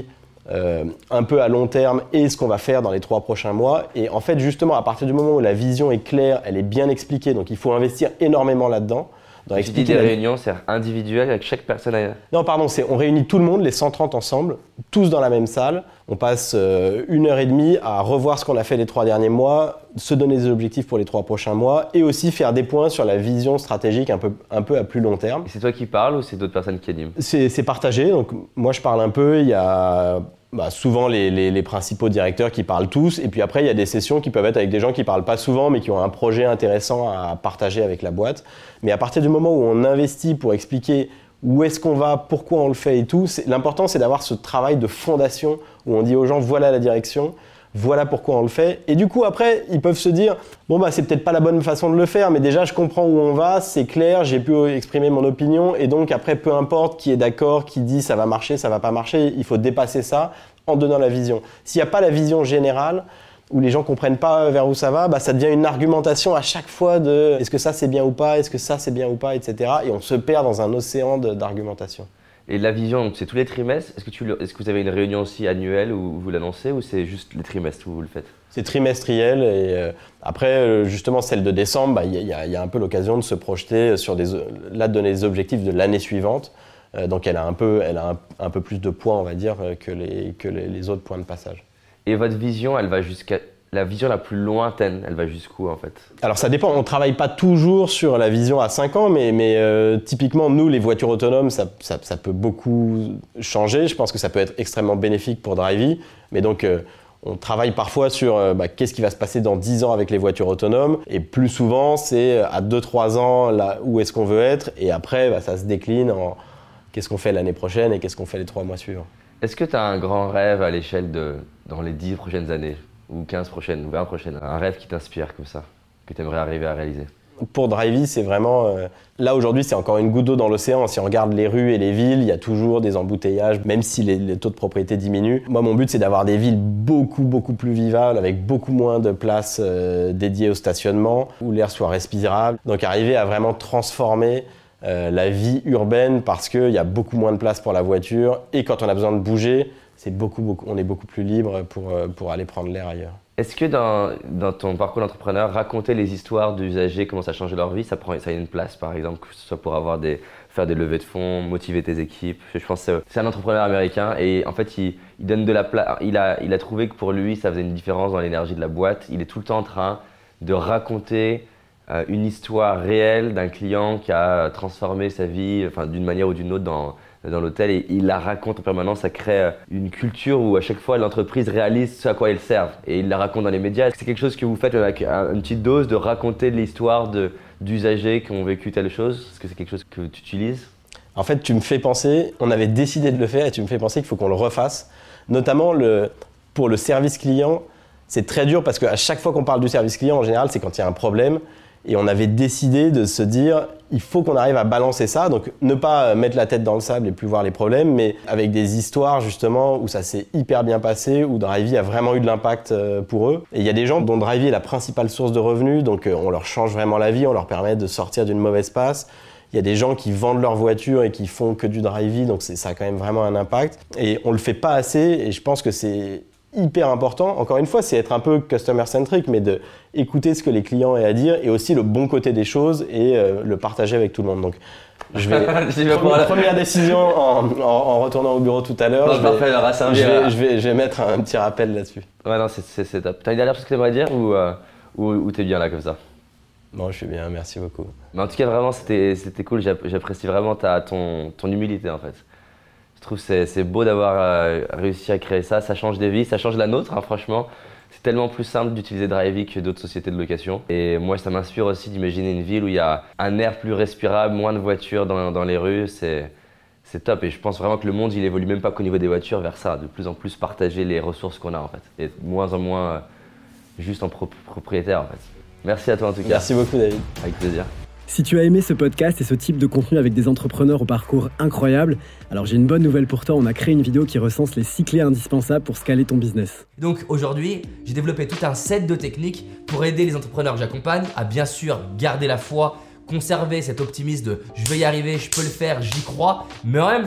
euh, un peu à long terme et ce qu'on va faire dans les trois prochains mois. Et en fait, justement, à partir du moment où la vision est claire, elle est bien expliquée, donc il faut investir énormément là-dedans. Dans tu dis des la... réunions, c'est individuel avec chaque personne à... Non, pardon, c'est, on réunit tout le monde, les cent trente ensemble, tous dans la même salle. On passe euh, une heure et demie à revoir ce qu'on a fait les trois derniers mois, se donner des objectifs pour les trois prochains mois et aussi faire des points sur la vision stratégique un peu, un peu à plus long terme. Et c'est toi qui parles ou c'est d'autres personnes qui animent ? c'est, c'est partagé, donc moi je parle un peu, il y a... Bah, souvent les, les, les principaux directeurs qui parlent tous, et puis après il y a des sessions qui peuvent être avec des gens qui parlent pas souvent mais qui ont un projet intéressant à partager avec la boîte. Mais à partir du moment où on investit pour expliquer où est-ce qu'on va, pourquoi on le fait et tout, c'est, l'important c'est d'avoir ce travail de fondation où on dit aux gens voilà la direction, voilà pourquoi on le fait. Et du coup après ils peuvent se dire bon bah c'est peut-être pas la bonne façon de le faire, mais déjà je comprends où on va, c'est clair, j'ai pu exprimer mon opinion, et donc après peu importe qui est d'accord, qui dit ça va marcher, ça va pas marcher, il faut dépasser ça en donnant la vision. S'il n'y a pas la vision générale, où les gens comprennent pas vers où ça va, bah ça devient une argumentation à chaque fois de est-ce que ça c'est bien ou pas, est-ce que ça c'est bien ou pas, et cetera. Et on se perd dans un océan de, d'argumentation. Et la vision, c'est tous les trimestres. Est-ce que, tu, est-ce que vous avez une réunion aussi annuelle où vous l'annoncez, ou c'est juste les trimestres où vous le faites ? C'est trimestriel, et euh, après euh, justement celle de décembre, bah, y, y, a, y a un peu l'occasion de se projeter sur des, là de donner des objectifs de l'année suivante. Euh, donc elle a un peu, elle a un, un peu plus de poids, on va dire, que les, que les, les autres points de passage. Et votre vision, elle va jusqu'à la vision la plus lointaine, elle va jusqu'où en fait ? Alors ça dépend, on ne travaille pas toujours sur la vision à cinq ans, mais, mais euh, typiquement nous, les voitures autonomes, ça, ça, ça peut beaucoup changer. Je pense que ça peut être extrêmement bénéfique pour Drivey, mais donc euh, on travaille parfois sur euh, bah, qu'est-ce qui va se passer dans dix ans avec les voitures autonomes, et plus souvent c'est à deux trois ans là, où est-ce qu'on veut être, et après bah, ça se décline en qu'est-ce qu'on fait l'année prochaine et qu'est-ce qu'on fait les trois mois suivants. Est-ce que tu as un grand rêve à l'échelle de dans les dix prochaines années ? Ou quinze prochaines, ou vingt prochaines, un rêve qui t'inspire comme ça, que tu aimerais arriver à réaliser ? Pour Drivey, c'est vraiment... Euh, là, aujourd'hui, c'est encore une goutte d'eau dans l'océan. Si on regarde les rues et les villes, il y a toujours des embouteillages, même si les, les taux de propriété diminuent. Moi, mon but, c'est d'avoir des villes beaucoup, beaucoup plus vivables, avec beaucoup moins de places euh, dédiées au stationnement, où l'air soit respirable. Donc, arriver à vraiment transformer euh, la vie urbaine, parce qu'il y a beaucoup moins de place pour la voiture. Et quand on a besoin de bouger, c'est beaucoup, beaucoup, on est beaucoup plus libre pour, pour aller prendre l'air ailleurs. Est-ce que dans, dans ton parcours d'entrepreneur, raconter les histoires d'usagers, comment ça a changé leur vie, ça, prend, ça a une place par exemple, que ce soit pour avoir des, faire des levées de fonds, motiver tes équipes? Je pense que c'est un entrepreneur américain et en fait il, il donne de la place. Il a, il a trouvé que pour lui ça faisait une différence dans l'énergie de la boîte. Il est tout le temps en train de raconter euh, une histoire réelle d'un client qui a transformé sa vie, enfin, d'une manière ou d'une autre dans dans l'hôtel, et il la raconte en permanence. Ça crée une culture où à chaque fois l'entreprise réalise ce à quoi elle sert et il la raconte dans les médias. Est-ce que c'est quelque chose que vous faites avec une petite dose de raconter l'histoire de, d'usagers qui ont vécu telle chose? Est-ce que c'est quelque chose que tu utilises? En fait, tu me fais penser, on avait décidé de le faire et tu me fais penser qu'il faut qu'on le refasse. Notamment le, pour le service client, c'est très dur parce qu'à chaque fois qu'on parle du service client, en général, c'est quand il y a un problème. Et on avait décidé de se dire, il faut qu'on arrive à balancer ça, donc ne pas mettre la tête dans le sable et plus voir les problèmes, mais avec des histoires justement où ça s'est hyper bien passé, où Drivey a vraiment eu de l'impact pour eux. Et il y a des gens dont Drivey est la principale source de revenus, donc on leur change vraiment la vie, on leur permet de sortir d'une mauvaise passe. Il y a des gens qui vendent leur voiture et qui font que du Drivey, donc c'est, ça a quand même vraiment un impact. Et on le fait pas assez, et je pense que c'est hyper important. Encore une fois, c'est être un peu customer-centric, mais de écouter ce que les clients ont à dire et aussi le bon côté des choses et euh, le partager avec tout le monde. Donc, je vais première, première décision en, en, en retournant au bureau tout à l'heure. Je, parfait, vais, je, vais, je, vais, je vais mettre un petit rappel là-dessus. Ouais, non, c'est, c'est, c'est top. T'as une dernière chose que tu aimerais dire ou, euh, ou, ou t'es bien là comme ça? Non, je suis bien, merci beaucoup. Mais en tout cas, vraiment, c'était, c'était cool. J'apprécie vraiment ta, ton, ton humilité en fait. Je trouve que c'est, c'est beau d'avoir euh, réussi à créer ça, ça change des vies, ça change la nôtre, hein, franchement. C'est tellement plus simple d'utiliser Drivey que d'autres sociétés de location. Et moi, ça m'inspire aussi d'imaginer une ville où il y a un air plus respirable, moins de voitures dans, dans les rues. C'est, c'est top. Et je pense vraiment que le monde, il évolue même pas qu'au niveau des voitures, vers ça. De plus en plus partager les ressources qu'on a en fait. Et de moins en moins euh, juste en pro- propriétaire en fait. Merci à toi en tout cas. Merci beaucoup David. Avec plaisir. Si tu as aimé ce podcast et ce type de contenu avec des entrepreneurs au parcours incroyable, alors j'ai une bonne nouvelle pour toi, on a créé une vidéo qui recense les six clés indispensables pour scaler ton business. Donc aujourd'hui, j'ai développé tout un set de techniques pour aider les entrepreneurs que j'accompagne à bien sûr garder la foi, conserver cet optimisme de « je vais y arriver, je peux le faire, j'y crois », mais en même temps,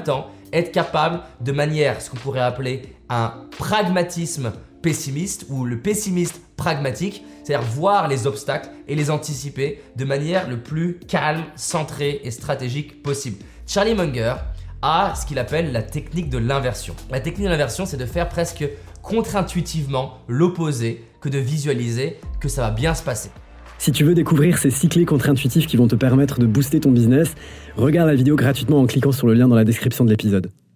être capable de manière, ce qu'on pourrait appeler un pragmatisme pessimiste ou le pessimiste pragmatique, c'est-à-dire voir les obstacles et les anticiper de manière le plus calme, centrée et stratégique possible. Charlie Munger a ce qu'il appelle la technique de l'inversion. La technique de l'inversion, c'est de faire presque contre-intuitivement l'opposé que de visualiser que ça va bien se passer. Si tu veux découvrir ces six clés contre-intuitives qui vont te permettre de booster ton business, regarde la vidéo gratuitement en cliquant sur le lien dans la description de l'épisode.